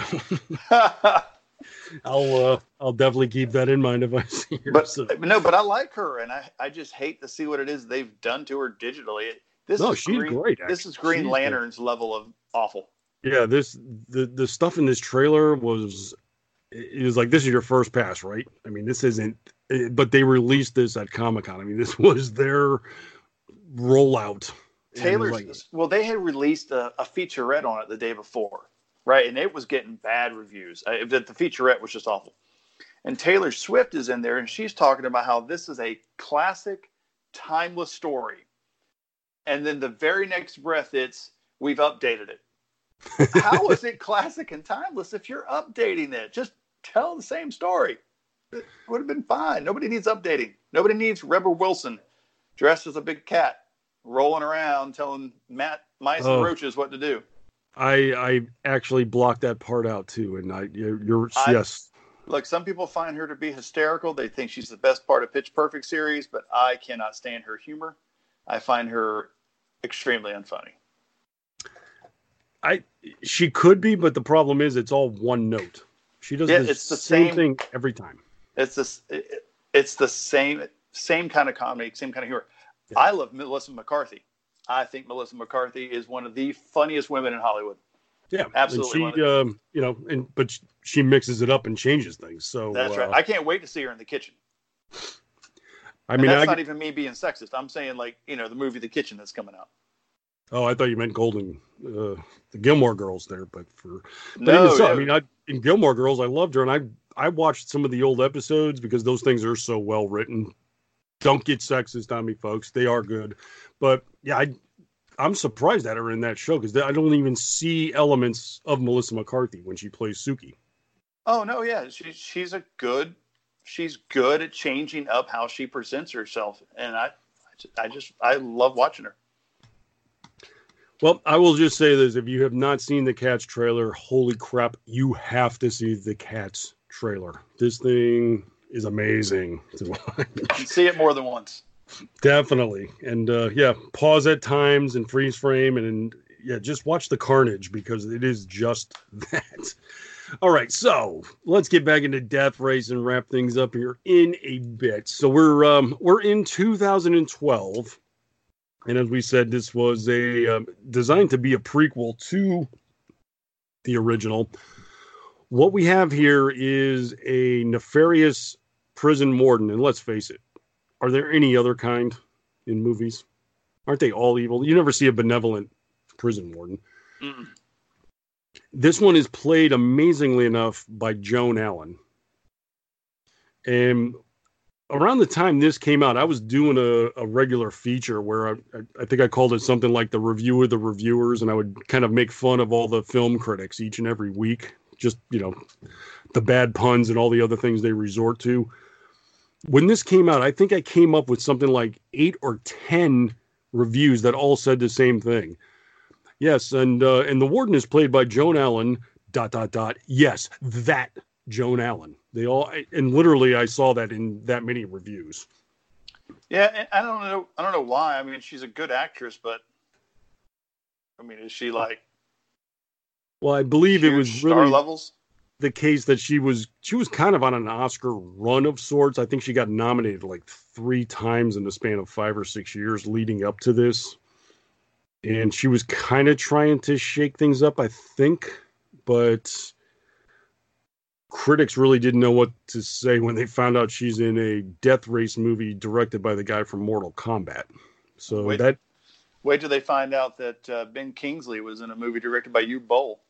I'll uh, I'll definitely keep that in mind if I see her. But so. no, but I like her, and I, I just hate to see what it is they've done to her digitally. This No, is she's Green, great, This is Green She's Lantern's level of awful. Yeah, this the the stuff in this trailer was it was like, this is your first pass, right? I mean, this isn't, but they released this at Comic-Con. I mean, this was their rollout. Taylor's, like, well, they had released a, a featurette on it the day before, right? And it was getting bad reviews. I, the, the featurette was just awful. And Taylor Swift is in there, and she's talking about how this is a classic, timeless story. And then the very next breath, it's, we've updated it. How is it classic and timeless if you're updating it? Just tell the same story. It would have been fine. Nobody needs updating. Nobody needs Rebel Wilson dressed as a big cat rolling around telling Matt mice Oh. and roaches what to do. I I actually blocked that part out too, and I you're, you're I- yes. Look, some people find her to be hysterical. They think she's the best part of Pitch Perfect series, but I cannot stand her humor. I find her extremely unfunny. I she could be, but the problem is it's all one note. She does Yeah, the, it's the same same- thing every time. It's this. it- It's the same same kind of comedy, same kind of humor. I love Melissa McCarthy. I think Melissa McCarthy is one of the funniest women in Hollywood. Yeah, Absolutely And she, um, you know, and but sh- she mixes it up and changes things. So That's uh, right. I can't wait to see her in The Kitchen. I And mean, that's I, not even me being sexist. I'm saying, like, you know, the movie The Kitchen that's coming out. oh, I thought you meant Golden, uh, the Gilmore Girls there, but for but No, even so, yeah. I mean, I, in Gilmore Girls, I loved her, and I I watched some of the old episodes because those things are so well written. Don't get sexist on me, folks; they are good, but yeah, I I'm surprised at her in that show because I don't even see elements of Melissa McCarthy when she plays Suki. Oh no, yeah, she, she's a good, she's good at changing up how she presents herself, and I, I just, I just, I love watching her. Well, I will just say this. If you have not seen the Cats trailer, holy crap, you have to see the Cats trailer. This thing is amazing to watch. You see it more than once. Definitely. And uh, yeah, pause at times and freeze frame and, and yeah, just watch the carnage because it is just that. All right, so let's get back into Death Race and wrap things up here in a bit. So we're um, we're in two thousand twelve. And as we said, this was a um, designed to be a prequel to the original. what we have here is a nefarious prison warden. And let's face it, are there any other kind in movies? Aren't they all evil? You never see a benevolent prison warden. Mm. This one is played amazingly enough by Joan Allen. And around the time this came out, I was doing a, a regular feature where I, I think I called it something like the Review of the Reviewers, and I would kind of make fun of all the film critics each and every week. Just, you know, the bad puns and all the other things they resort to. When this came out, I think I came up with something like eight or ten reviews that all said the same thing. Yes, and uh, and the warden is played by Joan Allen, dot, dot, dot. Yes, that Joan Allen. They all, and literally I saw that in that many reviews. Yeah, and I don't know. I don't know why. I mean, she's a good actress, but I mean, is she like? Well, I believe it was star really levels? The case that she was she was kind of on an Oscar run of sorts. I think she got nominated like three times in the span of five or six years leading up to this. And she was kind of trying to shake things up, I think, but critics really didn't know what to say when they found out she's in a death race movie directed by the guy from Mortal Kombat. So wait, that wait till they find out that uh, Ben Kingsley was in a movie directed by Uwe Boll.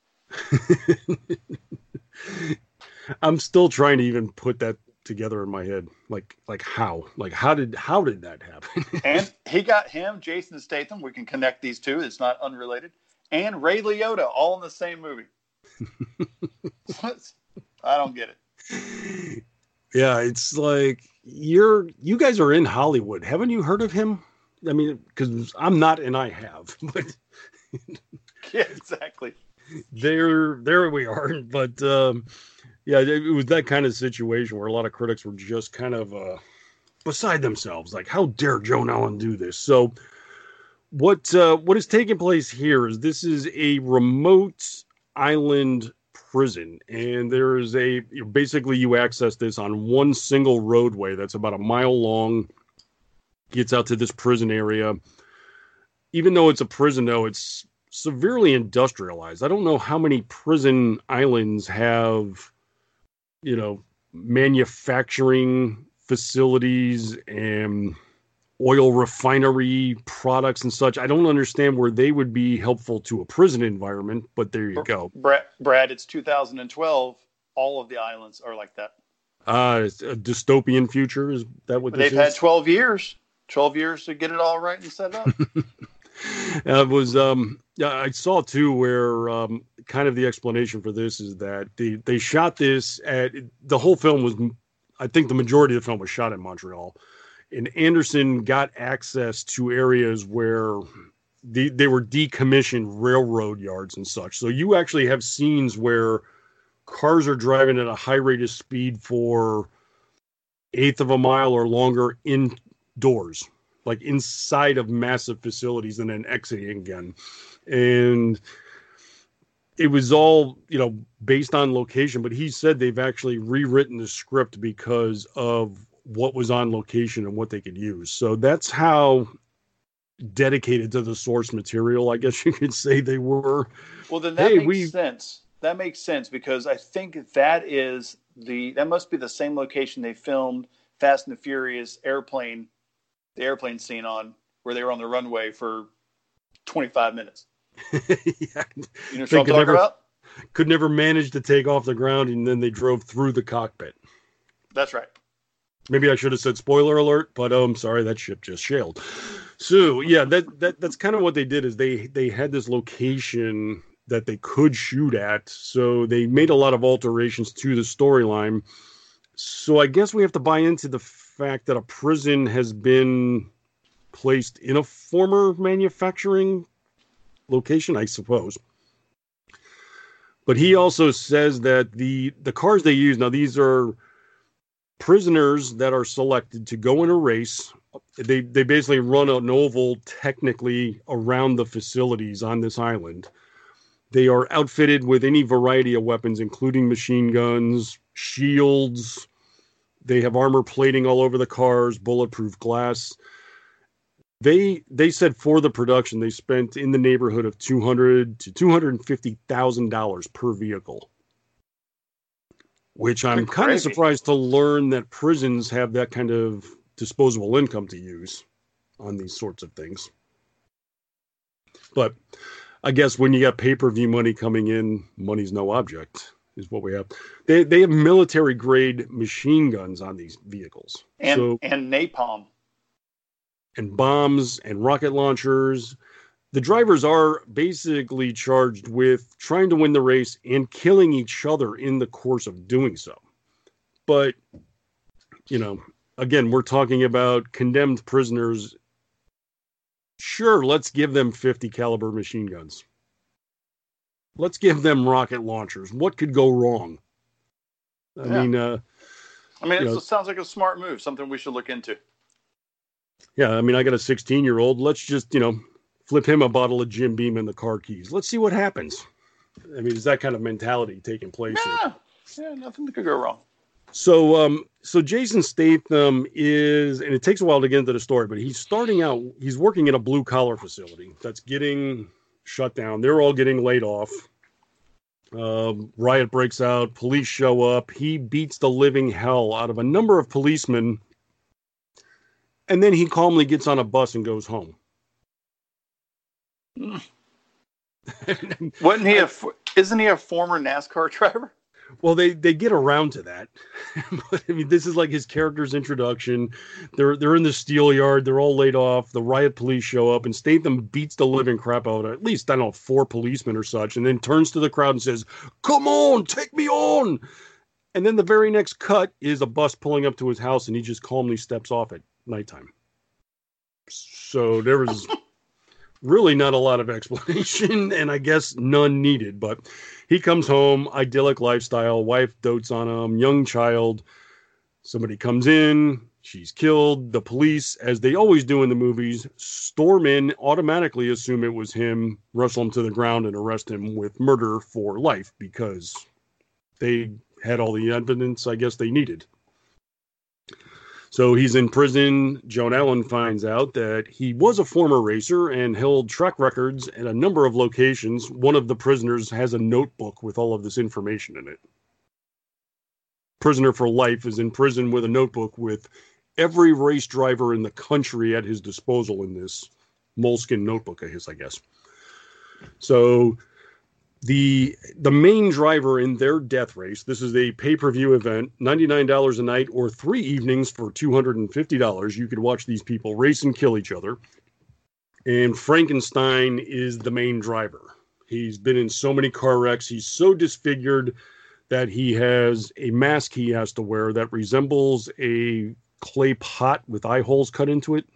I'm still trying to even put that together in my head. Like, like how? Like, how did how did that happen? And he got him, Jason Statham. We can connect these two. It's not unrelated. And Ray Liotta, all in the same movie. What? I don't get it. Yeah, it's like you're you guys are in Hollywood. Haven't you heard of him? I mean, because I'm not, and I have. But yeah, exactly. There, there we are. But um, yeah, it was that kind of situation where a lot of critics were just kind of uh, beside themselves. Like, how dare Joan Allen do this? So, what uh, what is taking place here is this is a remote island prison, and there is a basically you access this on one single roadway that's about a mile long. Gets out to this prison area. Even though it's a prison, though, it's severely industrialized. I don't know how many prison islands have, you know, manufacturing facilities and oil refinery products and such. I don't understand where they would be helpful to a prison environment, but there you go. Brad, Brad it's two thousand twelve. All of the islands are like that. Uh, it's a dystopian future. Is that what this They've is? had twelve years. twelve years to get it all right and set up. It was, um, I saw too where um, kind of the explanation for this is that they, they shot this at, the whole film was, I think the majority of the film was shot in Montreal. And Anderson got access to areas where the, they were decommissioned railroad yards and such. So you actually have scenes where cars are driving at a high rate of speed for eighth of a mile or longer indoors, like inside of massive facilities and then exiting again. And it was all, you know, based on location, but he said they've actually rewritten the script because of what was on location and what they could use. So that's how dedicated to the source material, I guess you could say they were. Well, then that hey, makes we... sense. That makes sense because I think that is the, that must be the same location they filmed Fast and the Furious airplane, the airplane scene on, where they were on the runway for twenty-five minutes. Yeah. You know what I'm talking never, about? Could never manage to take off the ground, and then they drove through the cockpit. That's right. Maybe I should have said spoiler alert, but oh, I'm sorry, that ship just sailed. So yeah, that, that that's kind of what they did is they they had this location that they could shoot at, so they made a lot of alterations to the storyline. So I guess we have to buy into the fact that a prison has been placed in a former manufacturing location, I suppose. But he also says that the the cars they use, now these are prisoners that are selected to go in a race. They they basically run an oval technically around the facilities on this island. They are outfitted with any variety of weapons, including machine guns, shields. They have armor plating all over the cars, bulletproof glass. They they said for the production, they spent in the neighborhood of two hundred to two hundred fifty thousand dollars per vehicle. which I'm kind of surprised to learn that prisons have that kind of disposable income to use on these sorts of things. But I guess when you got pay-per-view money coming in, money's no object, is what we have. They they have military-grade machine guns on these vehicles. And, so, and napalm. And bombs and rocket launchers. The drivers are basically charged with trying to win the race and killing each other in the course of doing so. But, you know, again, we're talking about condemned prisoners. Sure, let's give them fifty caliber machine guns. Let's give them rocket launchers. What could go wrong? I Yeah. mean, uh, I mean, you it know, sounds like a smart move, something we should look into. yeah, I mean, I got a sixteen-year-old. Let's just, you know, flip him a bottle of Jim Beam and the car keys. Let's see what happens. I mean, is that kind of mentality taking place here? Yeah, yeah, nothing that could go wrong. So, um, so Jason Statham is, and it takes a while to get into the story, but he's starting out, he's working in a blue collar facility that's getting shut down. They're all getting laid off. Um, riot breaks out. Police show up. He beats the living hell out of a number of policemen. And then he calmly gets on a bus and goes home. Wasn't he a, isn't he a former NASCAR driver? Well, they, they get around to that. But, I mean, this is like his character's introduction. They're they're in the steel yard. They're all laid off. The riot police show up, and Statham beats the living crap out of at least, I don't know, four policemen or such, and then turns to the crowd and says, "Come on, take me on." And then the very next cut is a bus pulling up to his house, and he just calmly steps off at nighttime. So there was really not a lot of explanation, and I guess none needed, but he comes home, idyllic lifestyle, wife dotes on him, young child. Somebody comes in, she's killed. The police, as they always do in the movies, storm in, automatically assume it was him, wrestle him to the ground, and arrest him with murder for life because they had all the evidence I guess they needed. So he's in prison. Joan Allen finds out that he was a former racer and held track records at a number of locations. One of the prisoners has a notebook with all of this information in it. Prisoner for life is in prison with a notebook with every race driver in the country at his disposal in this moleskin notebook of his, I guess. So The the main driver in their death race, this is a pay-per-view event, ninety-nine dollars a night or three evenings for two hundred fifty dollars. You could watch these people race and kill each other. And Frankenstein is the main driver. He's been in so many car wrecks. He's so disfigured that he has a mask he has to wear that resembles a clay pot with eye holes cut into it.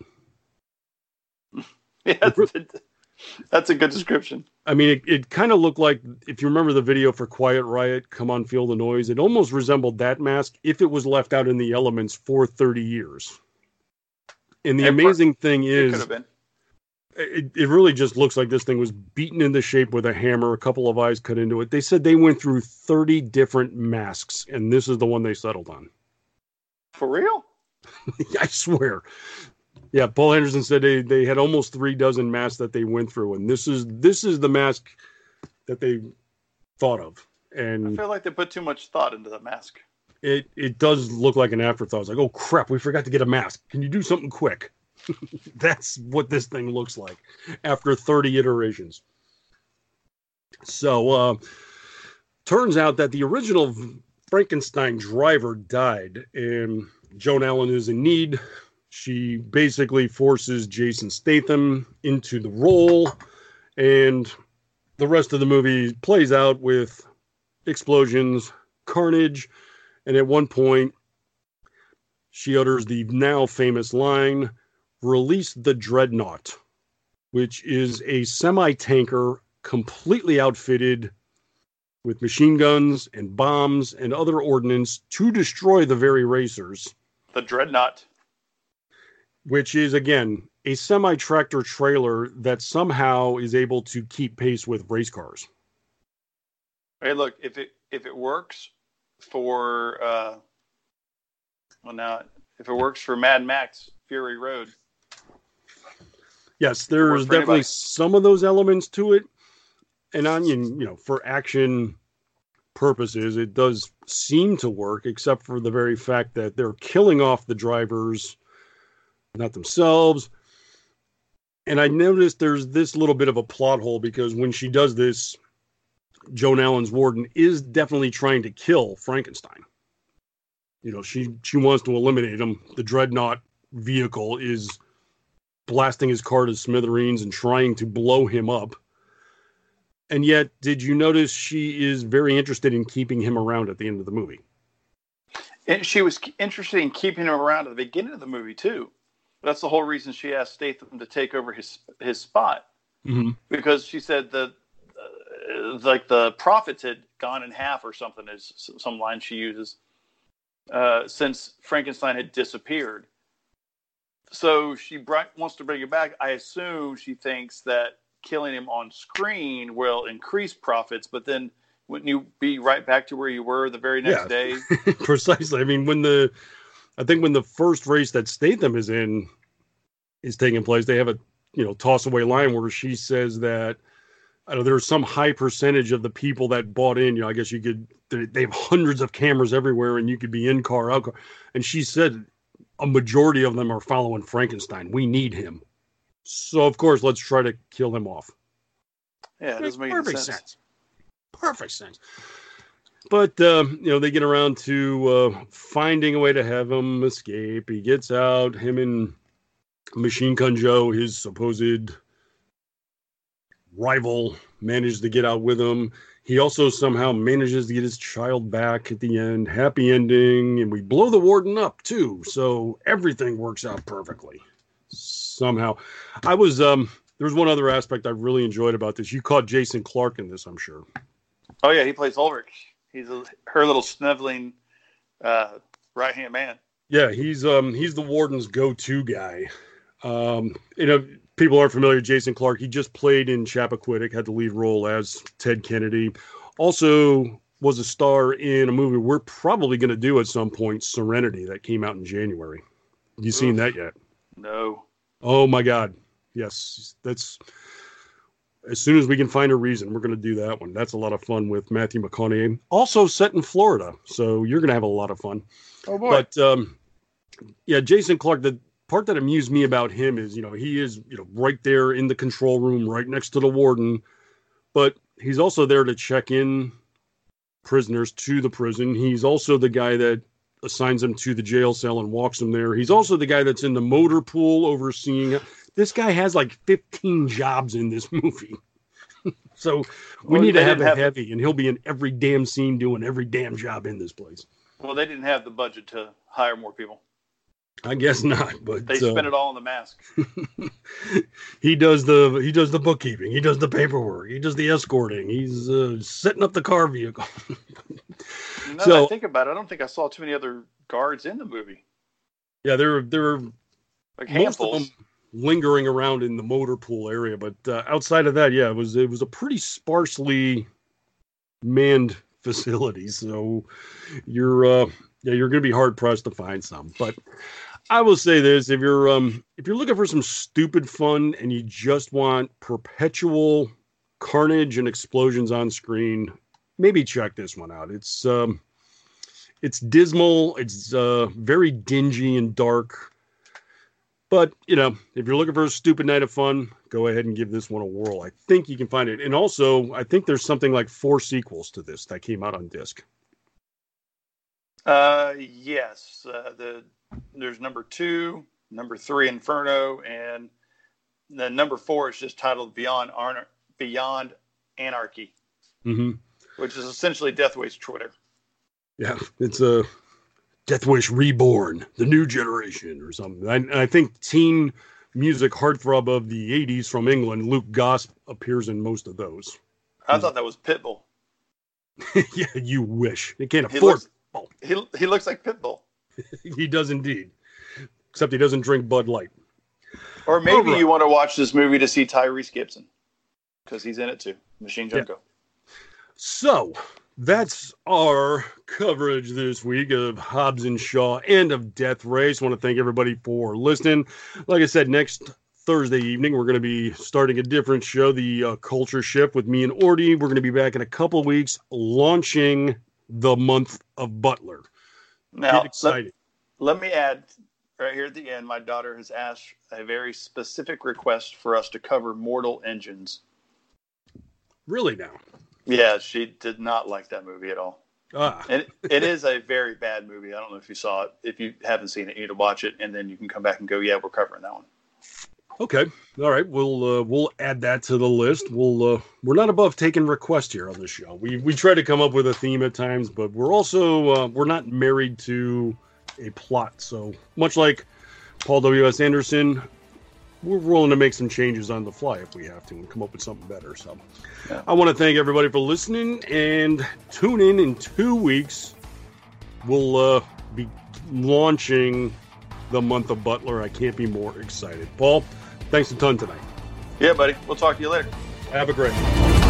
Yeah, that's, that's a good description. I mean, it, it kind of looked like, if you remember the video for Quiet Riot, Come On Feel the Noise, it almost resembled that mask if it was left out in the elements for thirty years. And the It amazing per- thing It is, could have been. it, it really just looks like this thing was beaten into shape with a hammer, a couple of eyes cut into it. They said they went through thirty different masks, and this is the one they settled on. For real? I swear. Yeah, Paul Anderson said they, they had almost three dozen masks that they went through, and this is this is the mask that they thought of. And I feel like they put too much thought into the mask. it it does look like an afterthought. It's like, oh crap, we forgot to get a mask. Can you do something quick? That's what this thing looks like after thirty iterations. So, uh, turns out that the original Frankenstein driver died, and Joan Allen is in need. She basically forces Jason Statham into the role, and the rest of the movie plays out with explosions, carnage, and at one point, she utters the now famous line, "Release the Dreadnought," which is a semi-tanker completely outfitted with machine guns and bombs and other ordnance to destroy the very racers. The Dreadnought. Which is, again, a semi-tractor trailer that somehow is able to keep pace with race cars. Hey, look, if it if it works for uh, well now if it works for Mad Max Fury Road. Yes, there's definitely anybody. some of those elements to it. And on you know, for action, purposes, it does seem to work, except for the very fact that they're killing off the drivers, not themselves. And I noticed there's this little bit of a plot hole, because when she does this, Joan Allen's warden is definitely trying to kill Frankenstein. You know, she, she wants to eliminate him. The Dreadnought vehicle is blasting his car to smithereens and trying to blow him up. And yet, did you notice she is very interested in keeping him around at the end of the movie? And she was interested in keeping him around at the beginning of the movie, too. That's the whole reason she asked Statham to take over his his spot. Mm-hmm. Because she said that, uh, like, the profits had gone in half or something, is some line she uses, uh, since Frankenstein had disappeared. So she brought, wants to bring it back. I assume she thinks that killing him on screen will increase profits, but then wouldn't you be right back to where you were the very next yeah. day? Precisely. I mean, when the, I think when the first race that Statham is in is taking place, they have a, you know, toss away line where she says that, I don't know, there's some high percentage of the people that bought in, you know, I guess you could, they have hundreds of cameras everywhere and you could be in car, out car. And she said a majority of them are following Frankenstein. We need him. So, of course, let's try to kill him off. Yeah, it doesn't make perfect sense. sense. Perfect sense. But, uh, you know, they get around to uh, finding a way to have him escape. He gets out. Him and Machine Gun Joe, his supposed rival, manages to get out with him. He also somehow manages to get his child back at the end. Happy ending. And we blow the warden up, too. So everything works out perfectly. Somehow. I was, um, there was one other aspect I really enjoyed about this. You caught Jason Clarke in this, I'm sure. Oh, yeah, he plays Ulrich. He's a, her little sniveling uh, right-hand man. Yeah, he's um he's the warden's go-to guy. Um, you know, people aren't familiar with Jason Clarke. He just played in Chappaquiddick, had the lead role as Ted Kennedy. Also was a star in a movie we're probably going to do at some point, Serenity, that came out in January. You Oof. Seen that yet? No. Oh, my God. Yes, that's... As soon as we can find a reason, we're going to do that one. That's a lot of fun with Matthew McConaughey. Also set in Florida, so you're going to have a lot of fun. Oh, boy. But, um, yeah, Jason Clarke, the part that amused me about him is, you know, he is, you know, right there in the control room, right next to the warden. But he's also there to check in prisoners to the prison. He's also the guy that assigns them to the jail cell and walks them there. He's also the guy that's in the motor pool overseeing it. This guy has like fifteen jobs in this movie. So we well, need to have a have heavy, the, and he'll be in every damn scene doing every damn job in this place. Well, they didn't have the budget to hire more people. I guess not, but they spent uh, it all on the mask. he does the he does the bookkeeping, he does the paperwork, he does the escorting, he's uh, setting up the car vehicle. Now so, that I think about it, I don't think I saw too many other guards in the movie. Yeah, there there were like handfuls lingering around in the motor pool area, but uh, outside of that, yeah, it was it was a pretty sparsely manned facility. So you're uh, yeah you're going to be hard pressed to find some. But I will say this: if you're um, if you're looking for some stupid fun and you just want perpetual carnage and explosions on screen, maybe check this one out. It's um, it's dismal. It's uh, very dingy and dark. But, you know, if you're looking for a stupid night of fun, go ahead and give this one a whirl. I think you can find it. And also, I think there's something like four sequels to this that came out on disc. Uh, yes. Uh, the there's number two, number three, Inferno, and the number four is just titled Beyond Ar- Beyond Anarchy, mm-hmm. which is essentially Death Wish Twitter. Yeah, it's a Death Wish Reborn, the new generation or something. I, I think teen music heartthrob of the eighties from England, Luke Goss, appears in most of those. I thought that was Pitbull. Yeah, you wish. They can't he afford looks, he, he looks like Pitbull. He does indeed. Except he doesn't drink Bud Light. Or maybe right. you want to watch this movie to see Tyrese Gibson. Because he's in it too. Machine Junko. Yeah. So, that's our coverage this week of Hobbs and Shaw and of Death Race. I want to thank everybody for listening. Like I said, next Thursday evening, we're going to be starting a different show, the uh, Culture Shift with me and Orty. We're going to be back in a couple of weeks, launching the month of Butler. Now, Get excited. Let, let me add, right here at the end, my daughter has asked a very specific request for us to cover Mortal Engines. Really now? Yeah, she did not like that movie at all. Ah. And it, it is a very bad movie. I don't know if you saw it. If you haven't seen it, you need to watch it, and then you can come back and go, yeah, we're covering that one. Okay. All right. We'll uh, we'll add that to the list. We'll uh, we're not above taking requests here on the show. We we try to come up with a theme at times, but we're also uh, we're not married to a plot. So much like Paul W S Anderson, we're willing to make some changes on the fly if we have to and come up with something better. So yeah. I want to thank everybody for listening and tune in in two weeks. We'll uh, be launching the month of Butler. I can't be more excited. Paul, thanks a ton tonight. Yeah, buddy. We'll talk to you later. Have a great one.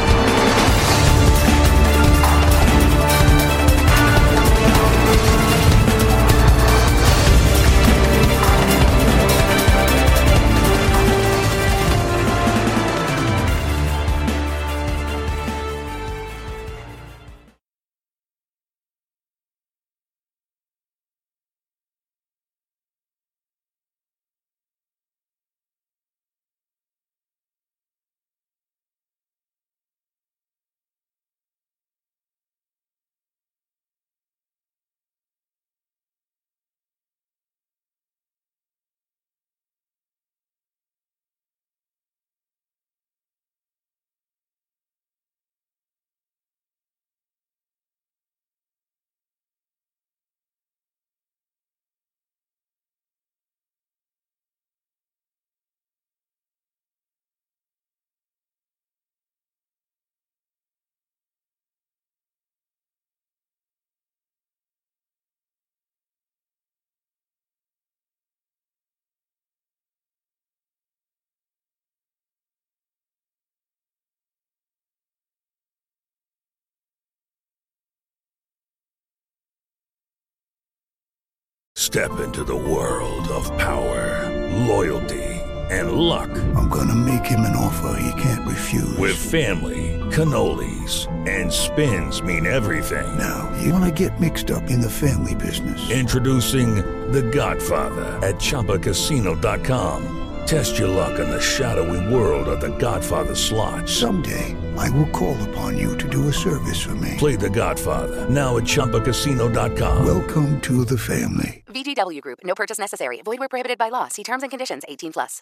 Step into the world of power, loyalty, and luck. I'm gonna make him an offer he can't refuse. With family, cannolis, and spins mean everything. Now, you wanna get mixed up in the family business. Introducing The Godfather at Chumba Casino dot com. Test your luck in the shadowy world of The Godfather slot. Someday, I will call upon you to do a service for me. Play The Godfather, now at Chumba Casino dot com. Welcome to the family. V G W Group. No purchase necessary. Void where prohibited by law. See terms and conditions. eighteen plus.